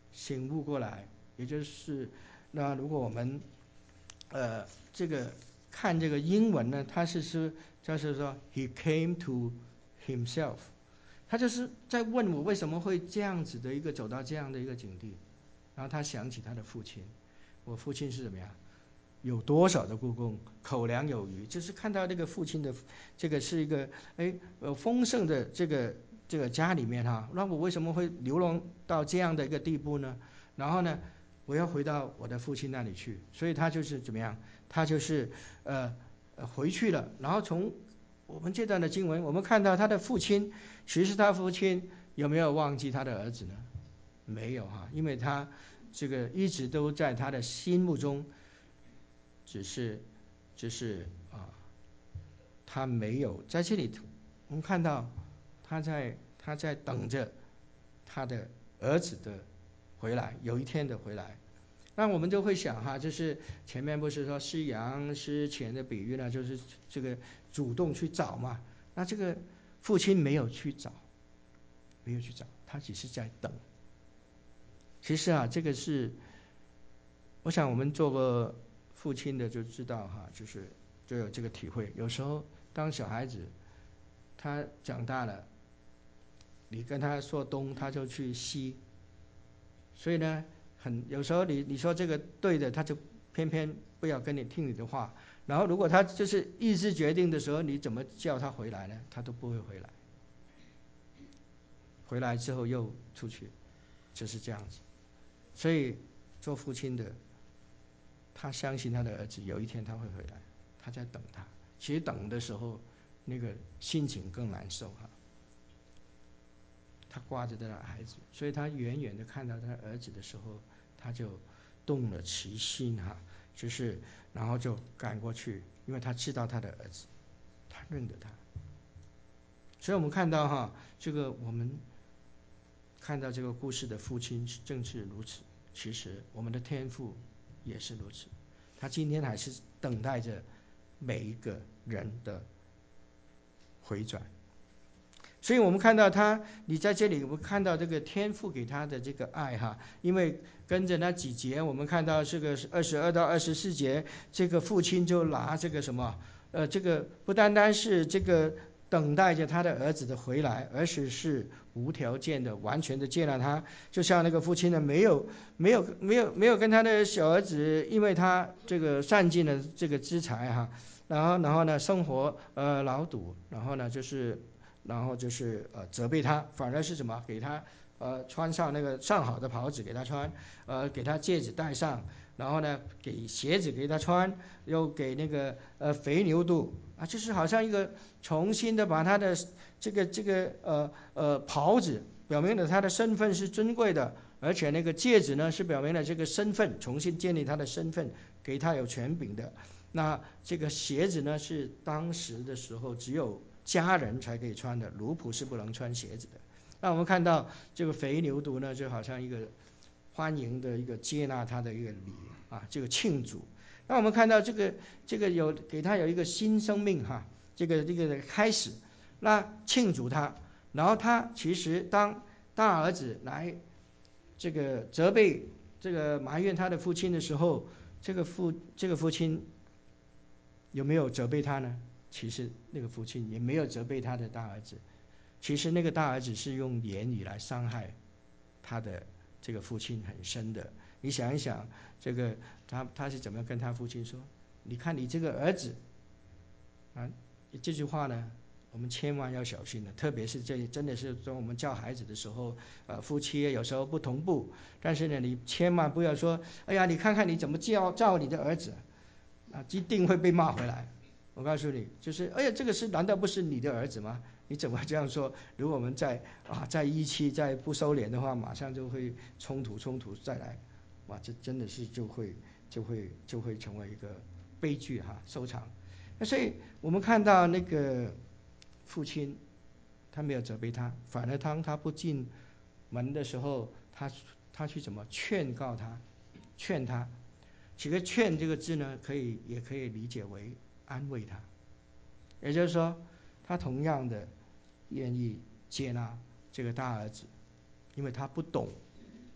醒悟过来。也就是那如果我们呃这个看这个英文呢，它是说就是说 he came to himself， 他就是在问我为什么会这样子的一个走到这样的一个境地。然后他想起他的父亲，我父亲是怎么样，有多少的故宫，口粮有余，就是看到这个父亲的这个是一个哎呃丰盛的这个这个家里面哈，那我为什么会流落到这样的一个地步呢？然后呢，我要回到我的父亲那里去，所以他就是怎么样，他就是呃回去了。然后从我们这段的经文，我们看到他的父亲，其实他父亲有没有忘记他的儿子呢？没有哈，因为他这个一直都在他的心目中，只是只是啊，他没有在这里。我们看到他在他在等着他的儿子的回来，有一天的回来。那我们就会想哈，就是前面不是说失羊失钱的比喻呢，就是这个主动去找嘛。那这个父亲没有去找，没有去找，他只是在等。其实啊，这个是，我想我们做过父亲的就知道哈，就是就有这个体会。有时候当小孩子他长大了，你跟他说东，他就去西，所以呢，很有时候你你说这个对的，他就偏偏不要跟你听你的话。然后如果他就是意志决定的时候，你怎么叫他回来呢？他都不会回来。回来之后又出去，就是这样子。所以做父亲的，他相信他的儿子有一天他会回来，他在等他。其实等的时候，那个心情更难受哈。他挂着他的孩子，所以他远远的看到他儿子的时候，他就动了其心哈，就是然后就赶过去，因为他知道他的儿子，他认得他。所以我们看到哈，这个我们看到这个故事的父亲正是如此。其实我们的天父也是如此，他今天还是等待着每一个人的回转。所以我们看到他，你在这里我们看到这个天父给他的这个爱哈，因为跟着那几节，我们看到这个二十二到二十四节，这个父亲就拿这个什么，呃，这个不单单是这个等待着他的儿子的回来，而是是无条件的、完全的接纳他。就像那个父亲呢，没有、没有、没有、没有跟他的小儿子，因为他这个散尽了这个资财哈，然后、然后呢，生活呃劳赌，然后呢就是。然后就是呃责备他，反而是什么？给他呃穿上那个上好的袍子给他穿，呃给他戒指戴上，然后呢给鞋子给他穿，又给那个呃肥牛肚啊，就是好像一个重新的把他的这个这个呃呃袍子，表明了他的身份是尊贵的，而且那个戒指呢是表明了这个身份，重新建立他的身份，给他有权柄的。那这个鞋子呢是当时的时候只有家人才可以穿的，奴仆是不能穿鞋子的。那我们看到这个肥牛犊呢，就好像一个欢迎的一个接纳他的一个礼啊，这个庆祝。那我们看到这个这个有给他有一个新生命哈，这个这个开始，那庆祝他。然后他其实当大儿子来这个责备这个埋怨他的父亲的时候，这个父这个父亲有没有责备他呢？其实那个父亲也没有责备他的大儿子，其实那个大儿子是用言语来伤害他的这个父亲很深的。你想一想，这个他他是怎么跟他父亲说？你看你这个儿子啊，这句话呢，我们千万要小心的，特别是这真的是说我们教孩子的时候，呃，夫妻有时候不同步，但是呢，你千万不要说，哎呀，你看看你怎么教教你的儿子，啊，一定会被骂回来。我告诉你，就是哎呀，这个是难道不是你的儿子吗？你怎么这样说？如果我们在啊在一期再不收敛的话，马上就会冲突冲突再来，哇，这真的是就会就会就会成为一个悲剧哈，收场。那所以我们看到那个父亲，他没有责备他，反而当他不进门的时候，他他去怎么劝告他，劝他。其实劝这个字呢，可以也可以理解为安慰他，也就是说，他同样的愿意接纳这个大儿子，因为他不懂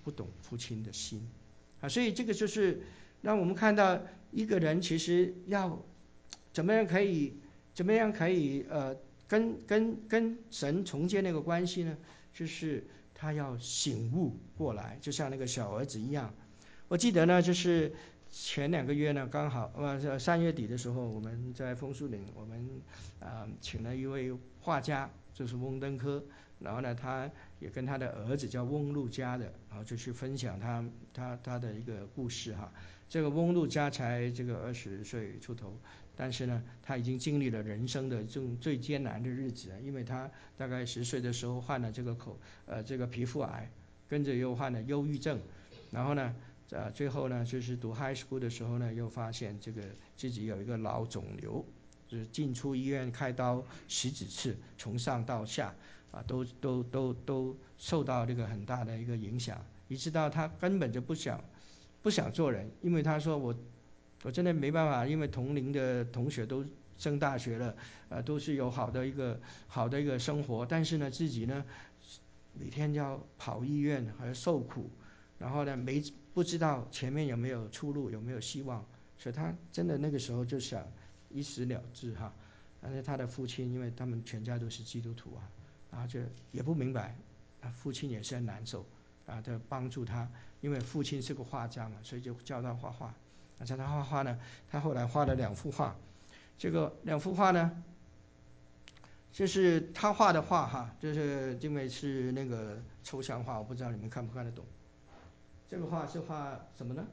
不懂父亲的心啊。所以这个就是让我们看到一个人其实要怎么样可以怎么样可以呃跟跟跟神重建那个关系呢？就是他要醒悟过来，就像那个小儿子一样。我记得呢，就是前两个月呢，刚好呃三月底的时候，我们在枫树岭，我们啊、呃、请了一位画家，就是翁登科，然后呢，他也跟他的儿子叫翁路嘉的，然后就去分享他他他的一个故事哈。这个翁路嘉才这个二十岁出头，但是呢，他已经经历了人生的这种最艰难的日子，因为他大概十岁的时候患了这个口呃这个皮肤癌，跟着又患了忧郁症，然后呢。呃，最后呢，就是读 high school 的时候呢，又发现这个自己有一个脑肿瘤，就是进出医院开刀十几次，从上到下啊，都都都都受到这个很大的一个影响，一直到他根本就不想不想做人，因为他说我我真的没办法，因为同龄的同学都升大学了，呃，都是有好的一个好的一个生活，但是呢，自己呢每天要跑医院还要受苦，然后呢没。不知道前面有没有出路，有没有希望，所以他真的那个时候就想一死了之哈。但是他的父亲，因为他们全家都是基督徒啊，然后就也不明白，啊，父亲也是很难受啊，他帮助他，因为父亲是个画家嘛，所以就教他画画。而且他画画呢，他后来画了两幅画，这个两幅画呢，就是他画的画哈，就是因为是那个抽象画，我不知道你们看不看得懂。这个画是画什么呢？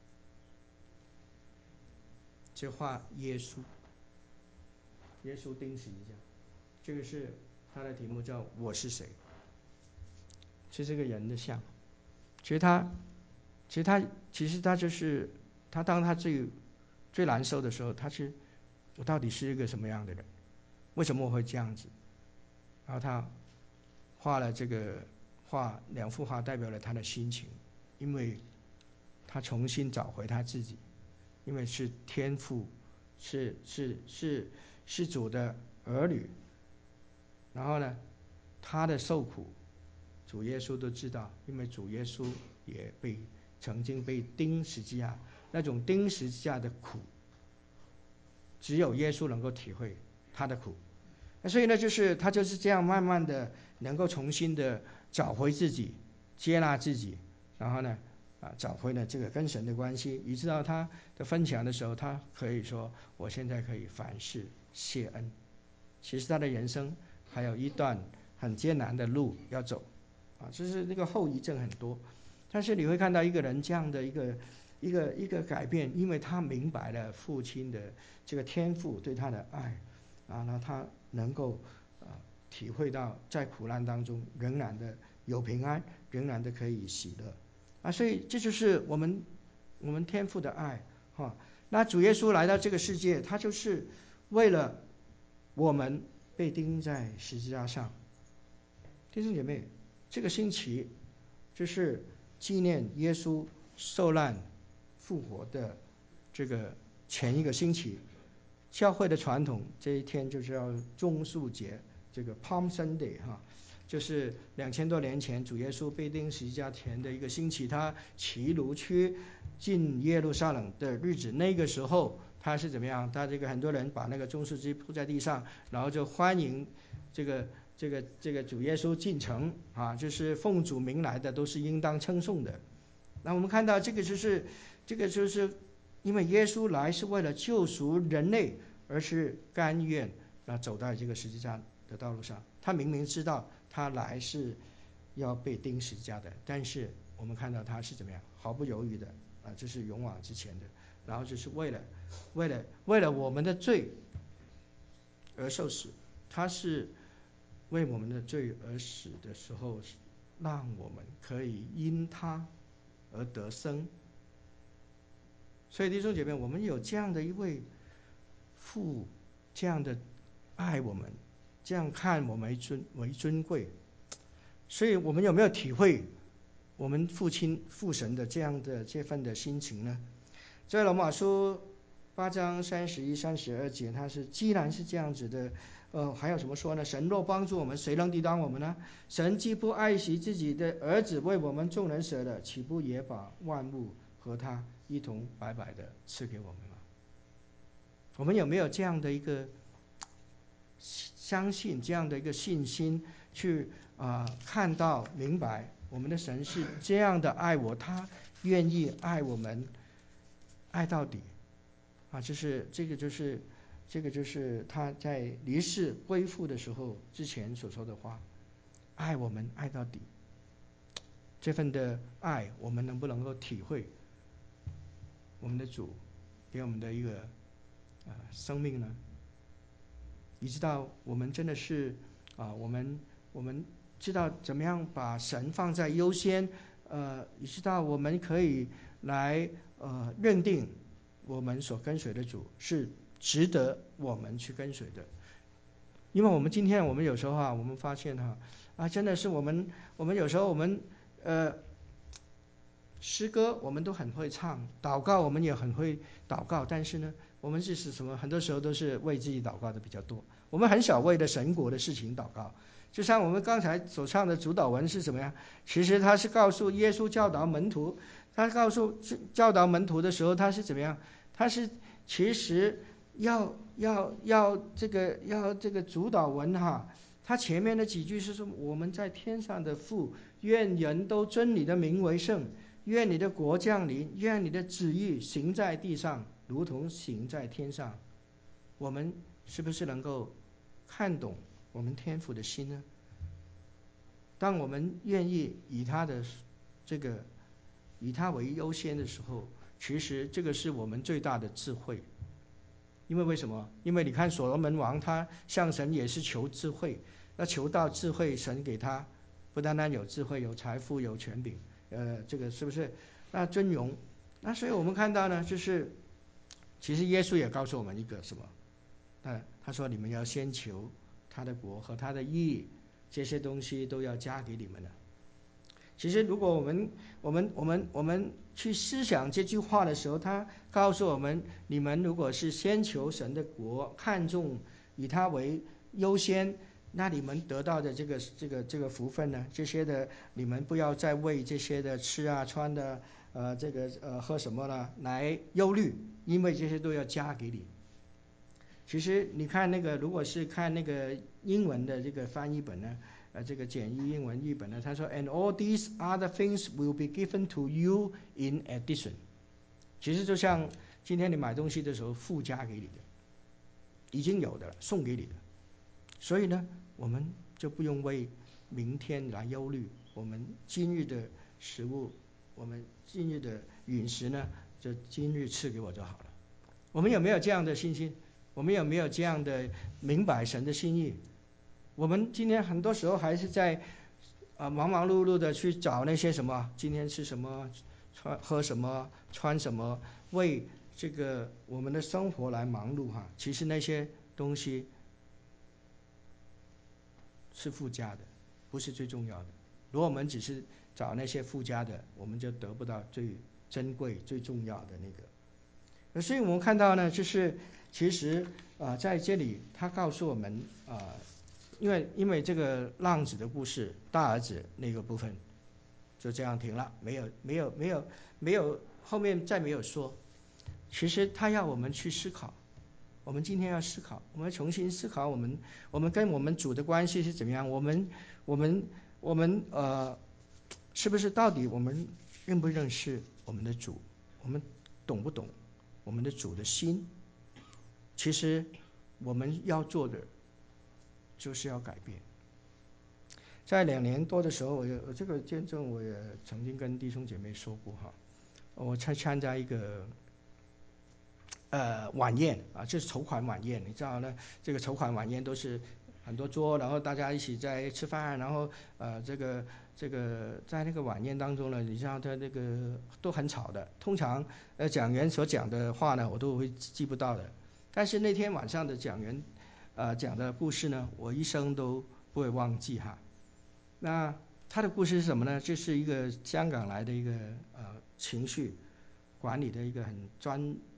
这画耶稣，耶稣钉十字架。这个是他的题目叫“我是谁”，是这个人的像。其实他，其实他，其实他就是他，当他最最难受的时候，他是我到底是一个什么样的人？为什么我会这样子？然后他画了这个画，两幅画代表了他的心情，因为他重新找回他自己，因为是天父，是是是是主的儿女，然后呢，他的受苦，主耶稣都知道，因为主耶稣也被曾经被钉十字架，那种钉十字架的苦，只有耶稣能够体会他的苦。那所以呢，就是他就是这样慢慢的能够重新的找回自己，接纳自己，然后呢。啊，找回了这个跟神的关系，以致到他的分享的时候，他可以说：“我现在可以凡事谢恩。”其实他的人生还有一段很艰难的路要走，啊，就是那个后遗症很多。但是你会看到一个人这样的一个一个一个改变，因为他明白了父亲的这个天赋对他的爱，啊，那他能够啊体会到在苦难当中仍然的有平安，仍然的可以喜乐。啊，所以这就是我们我们天父的爱哈。那主耶稣来到这个世界，他就是为了我们被钉在十字架上。弟兄姐妹，这个星期就是纪念耶稣受难复活的这个前一个星期，教会的传统这一天就叫棕树节，这个 Palm Sunday 哈。就是两千多年前主耶稣被钉十字架前的一个星期，他骑驴去进耶路撒冷的日子，那个时候他是怎么样？他这个很多人把那个棕树枝铺在地上，然后就欢迎这个这个这个主耶稣进城啊，就是奉主名来的都是应当称颂的。那我们看到这个就是这个就是因为耶稣来是为了救赎人类，而是甘愿啊走在这个十字架的道路上。他明明知道他来是要被钉十字架的，但是我们看到他是怎么样，毫不犹豫的啊，这是勇往直前的，然后就是为了为了为了我们的罪而受死。他是为我们的罪而死的时候，让我们可以因他而得生。所以弟兄姐妹，我们有这样的一位父，这样的爱我们，这样看我们为尊为尊贵。所以我们有没有体会我们父亲父神的这样的这份的心情呢？在罗马书八章三十一、三十二节，他是既然是这样子的，呃，还有什么说呢？神若帮助我们，谁能抵挡我们呢？神既不爱惜自己的儿子，为我们众人舍了，岂不也把万物和他一同白白的赐给我们吗？我们有没有这样的一个相信，这样的一个信心，去啊、呃、看到明白，我们的神是这样的爱我，他愿意爱我们，爱到底啊！这是这个就是这个就是他在离世归父的时候之前所说的话，爱我们爱到底。这份的爱，我们能不能够体会？我们的主给我们的一个呃生命呢？你知道，我们真的是啊、呃，我们我们知道怎么样把神放在优先，呃，你知道我们可以来呃认定我们所跟随的主是值得我们去跟随的，因为我们今天我们有时候啊，我们发现哈啊，真的是我们我们有时候我们呃。诗歌我们都很会唱，祷告我们也很会祷告，但是呢，我们是什么？很多时候都是为自己祷告的比较多，我们很少为了神国的事情祷告。就像我们刚才所唱的主祷文是什么呀？其实他是告诉耶稣教导门徒，他告诉教导门徒的时候，他是怎么样？他是其实要要要这个要这个主祷文哈，他前面的几句是说：我们在天上的父，愿人都尊你的名为圣。愿你的国降临，愿你的旨意行在地上，如同行在天上。我们是不是能够看懂我们天父的心呢？当我们愿意以他的这个以他为优先的时候，其实这个是我们最大的智慧。因为为什么？因为你看所罗门王，他向神也是求智慧，那求到智慧，神给他不单单有智慧，有财富，有权柄。呃，这个是不是？那尊荣，那所以我们看到呢，就是其实耶稣也告诉我们一个什么？那他说你们要先求他的国和他的义，这些东西都要加给你们的。其实如果我们我们我们我们去思想这句话的时候，他告诉我们：你们如果是先求神的国，看重以他为优先。那你们得到的这个这个这个福分呢？这些的你们不要再为这些的吃啊穿的呃这个呃喝什么了来忧虑，因为这些都要加给你。其实你看那个，如果是看那个英文的这个翻译本呢，呃这个简易英文译本呢，他说 And all these other things will be given to you in addition。其实就像今天你买东西的时候附加给你的，已经有的了，送给你的。所以呢，我们就不用为明天来忧虑，我们今日的食物，我们今日的饮食呢，就今日赐给我就好了。我们有没有这样的信心？我们有没有这样的明白神的心意？我们今天很多时候还是在啊忙忙碌碌的去找那些什么，今天吃什么，穿喝什么，穿什么，为这个我们的生活来忙碌哈。其实那些东西是附加的，不是最重要的。如果我们只是找那些附加的，我们就得不到最珍贵、最重要的那个。所以我们看到呢，就是其实啊、呃，在这里他告诉我们啊、呃，因为因为这个浪子的故事，大儿子那个部分就这样停了，没有没有没有没有后面再没有说。其实他要我们去思考。我们今天要思考，我们重新思考我们我们跟我们主的关系是怎么样？我们我们我们呃，是不是到底我们认不认识我们的主？我们懂不懂我们的主的心？其实我们要做的就是要改变。在两年多的时候，我有这个见证，我也曾经跟弟兄姐妹说过哈，我才参加一个。呃，晚宴啊，这是筹款晚宴，你知道呢？这个筹款晚宴都是很多桌，然后大家一起在吃饭，然后呃，这个这个在那个晚宴当中呢，你知道他那个都很吵的。通常呃讲员所讲的话呢，我都会记不到的。但是那天晚上的讲员呃讲的故事呢，我一生都不会忘记哈。那他的故事是什么呢？这是一个香港来的一个呃情绪管理的一个很专。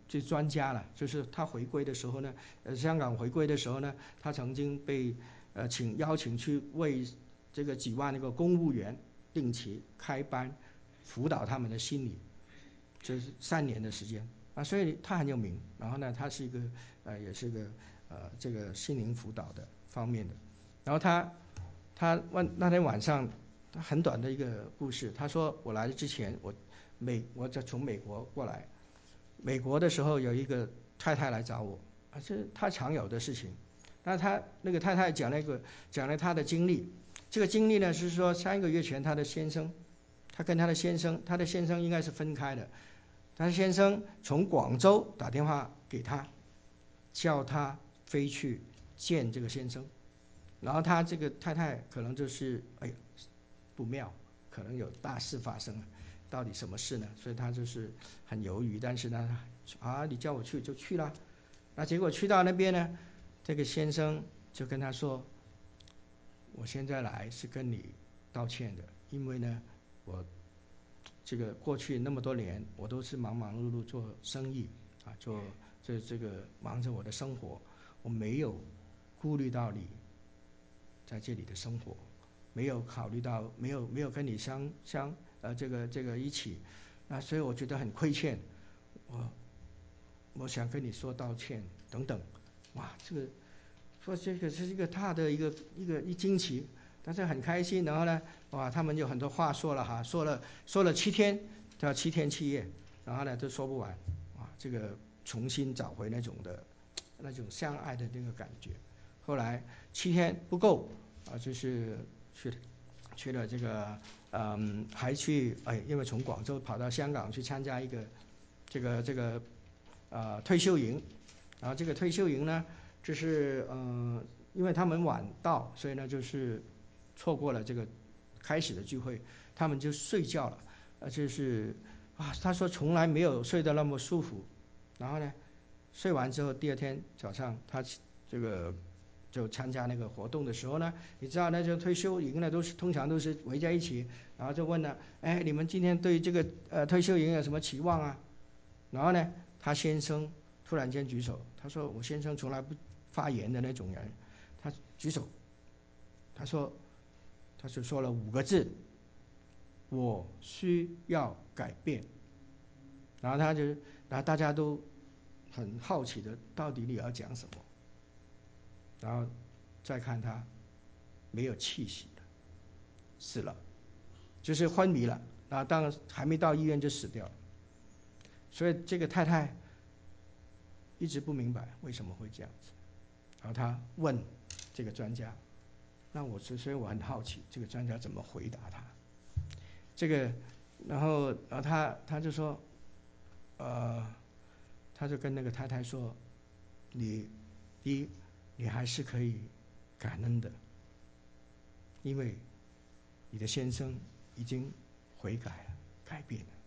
这专家了，就是他回归的时候呢，呃，香港回归的时候呢，他曾经被呃请邀请去为这个几万那个公务员定期开班，辅导他们的心理，这是三年的时间啊，所以他很有名。然后呢，他是一个呃，也是个呃这个心灵辅导的方面的。然后他他问那天晚上，他很短的一个故事，他说我来之前，我美我在从美国过来。美国的时候有一个太太来找我，啊，这是他常有的事情。那他那个太太讲了一个讲了他的经历，这个经历呢是说三个月前他的先生，他跟他的先生，他的先生应该是分开的，他的先生从广州打电话给他，叫他飞去见这个先生，然后他这个太太可能就是哎呀不妙，可能有大事发生了。到底什么事呢？所以他就是很犹豫，但是呢，啊，你叫我去就去了。那结果去到那边呢，这个先生就跟他说：“我现在来是跟你道歉的，因为呢，我这个过去那么多年，我都是忙忙碌碌做生意啊，做这这个忙着我的生活，我没有顾虑到你在这里的生活，没有考虑到，没有没有跟你相相。”呃，这个这个一起，啊，所以我觉得很亏欠，我我想跟你说道歉等等，哇，这个说这个是一个大的一个一个一惊奇，但是很开心。然后呢，哇，他们有很多话说了哈，说了说了七天，叫七天七夜，然后呢都说不完，哇，这个重新找回那种的那种相爱的那个感觉。后来七天不够啊，就是去去了这个。嗯，还去哎，因为从广州跑到香港去参加一个这个这个呃退休营，然后这个退休营呢，就是呃，因为他们晚到，所以呢就是错过了这个开始的聚会，他们就睡觉了，呃，就是啊，他说从来没有睡得那么舒服，然后呢，睡完之后第二天早上他这个。就参加那个活动的时候呢，你知道那就退休营呢都是通常都是围在一起，然后就问了，哎，你们今天对这个呃退休营有什么期望啊？然后呢，他先生突然间举手，他说我先生从来不发言的那种人，他举手，他说他就说了五个字，我需要改变。然后他就，然后大家都很好奇的，到底你要讲什么？然后再看他没有气息了，死了，就是昏迷了。啊，当然还没到医院就死掉了。所以这个太太一直不明白为什么会这样子，然后他问这个专家，那我所以我很好奇这个专家怎么回答他。这个，然后然后他他就说，呃，他就跟那个太太说，你第一，你还是可以感恩的，因为你的先生已经悔改了，改变了，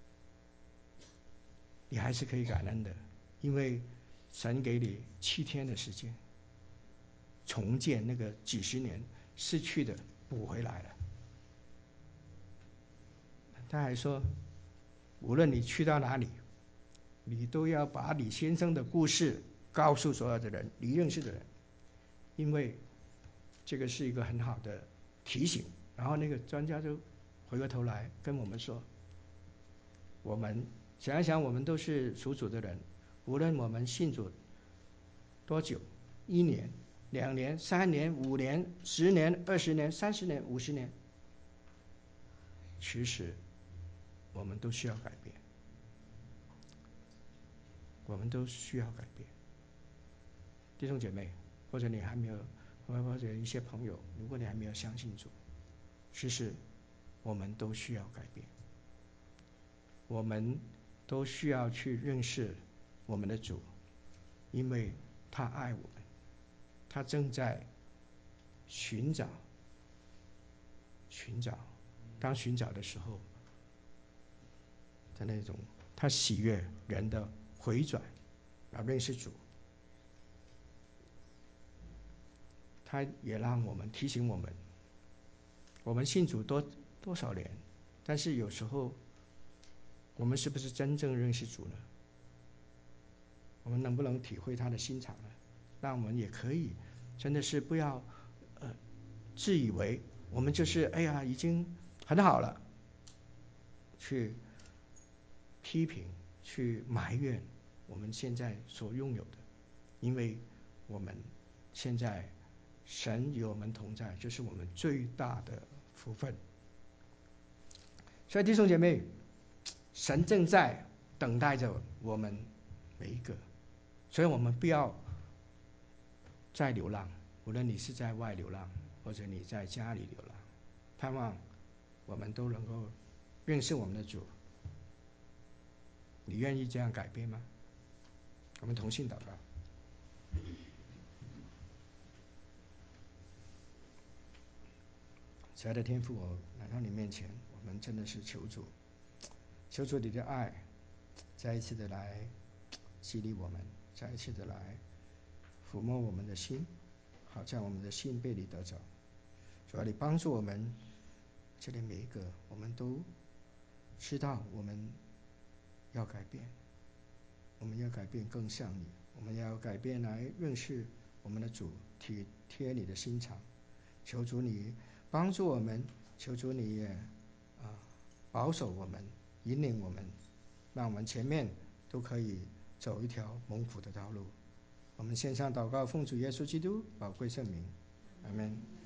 你还是可以感恩的，因为神给你七天的时间，重建那个几十年失去的补回来了。他还说，无论你去到哪里，你都要把你先生的故事告诉所有的人，你认识的人，因为这个是一个很好的提醒。然后那个专家就回过头来跟我们说，我们想一想，我们都是属主的人，无论我们信主多久，一年、两年、三年、五年、十年、二十年、三十年、五十年，其实我们都需要改变，我们都需要改变。弟兄姐妹，或者你还没有，或者一些朋友，如果你还没有相信主，其实我们都需要改变，我们都需要去认识我们的主，因为他爱我们，他正在寻找寻找当寻找的时候的那种，他喜悦人的回转，要认识主。他也让我们提醒我们，我们信主多多少年，但是有时候我们是不是真正认识主呢？ 我们能不能体会他的心肠呢？那我们也可以真的是不要呃自以为我们就是哎呀已经很好了，去批评去埋怨我们现在所拥有的，因为我们现在神与我们同在，这是我们最大的福分。所以弟兄姐妹，神正在等待着我们每一个，所以我们不要再流浪，无论你是在外流浪或者你在家里流浪，盼望我们都能够认识我们的主。你愿意这样改变吗？我们同心祷告。亲爱的天父，我来到你面前，我们真的是求主，求主你的爱再一次的来激励我们，再一次的来抚摸我们的心，好叫我们的心被你得着。主要你帮助我们，这里每一个我们都知道我们要改变，我们要改变更像你，我们要改变来认识我们的主，体贴你的心肠。求主你帮助我们，求主你也啊保守我们，引领我们，让我们前面都可以走一条蒙福的道路。我们献上祷告，奉主耶稣基督宝贵圣名，阿们。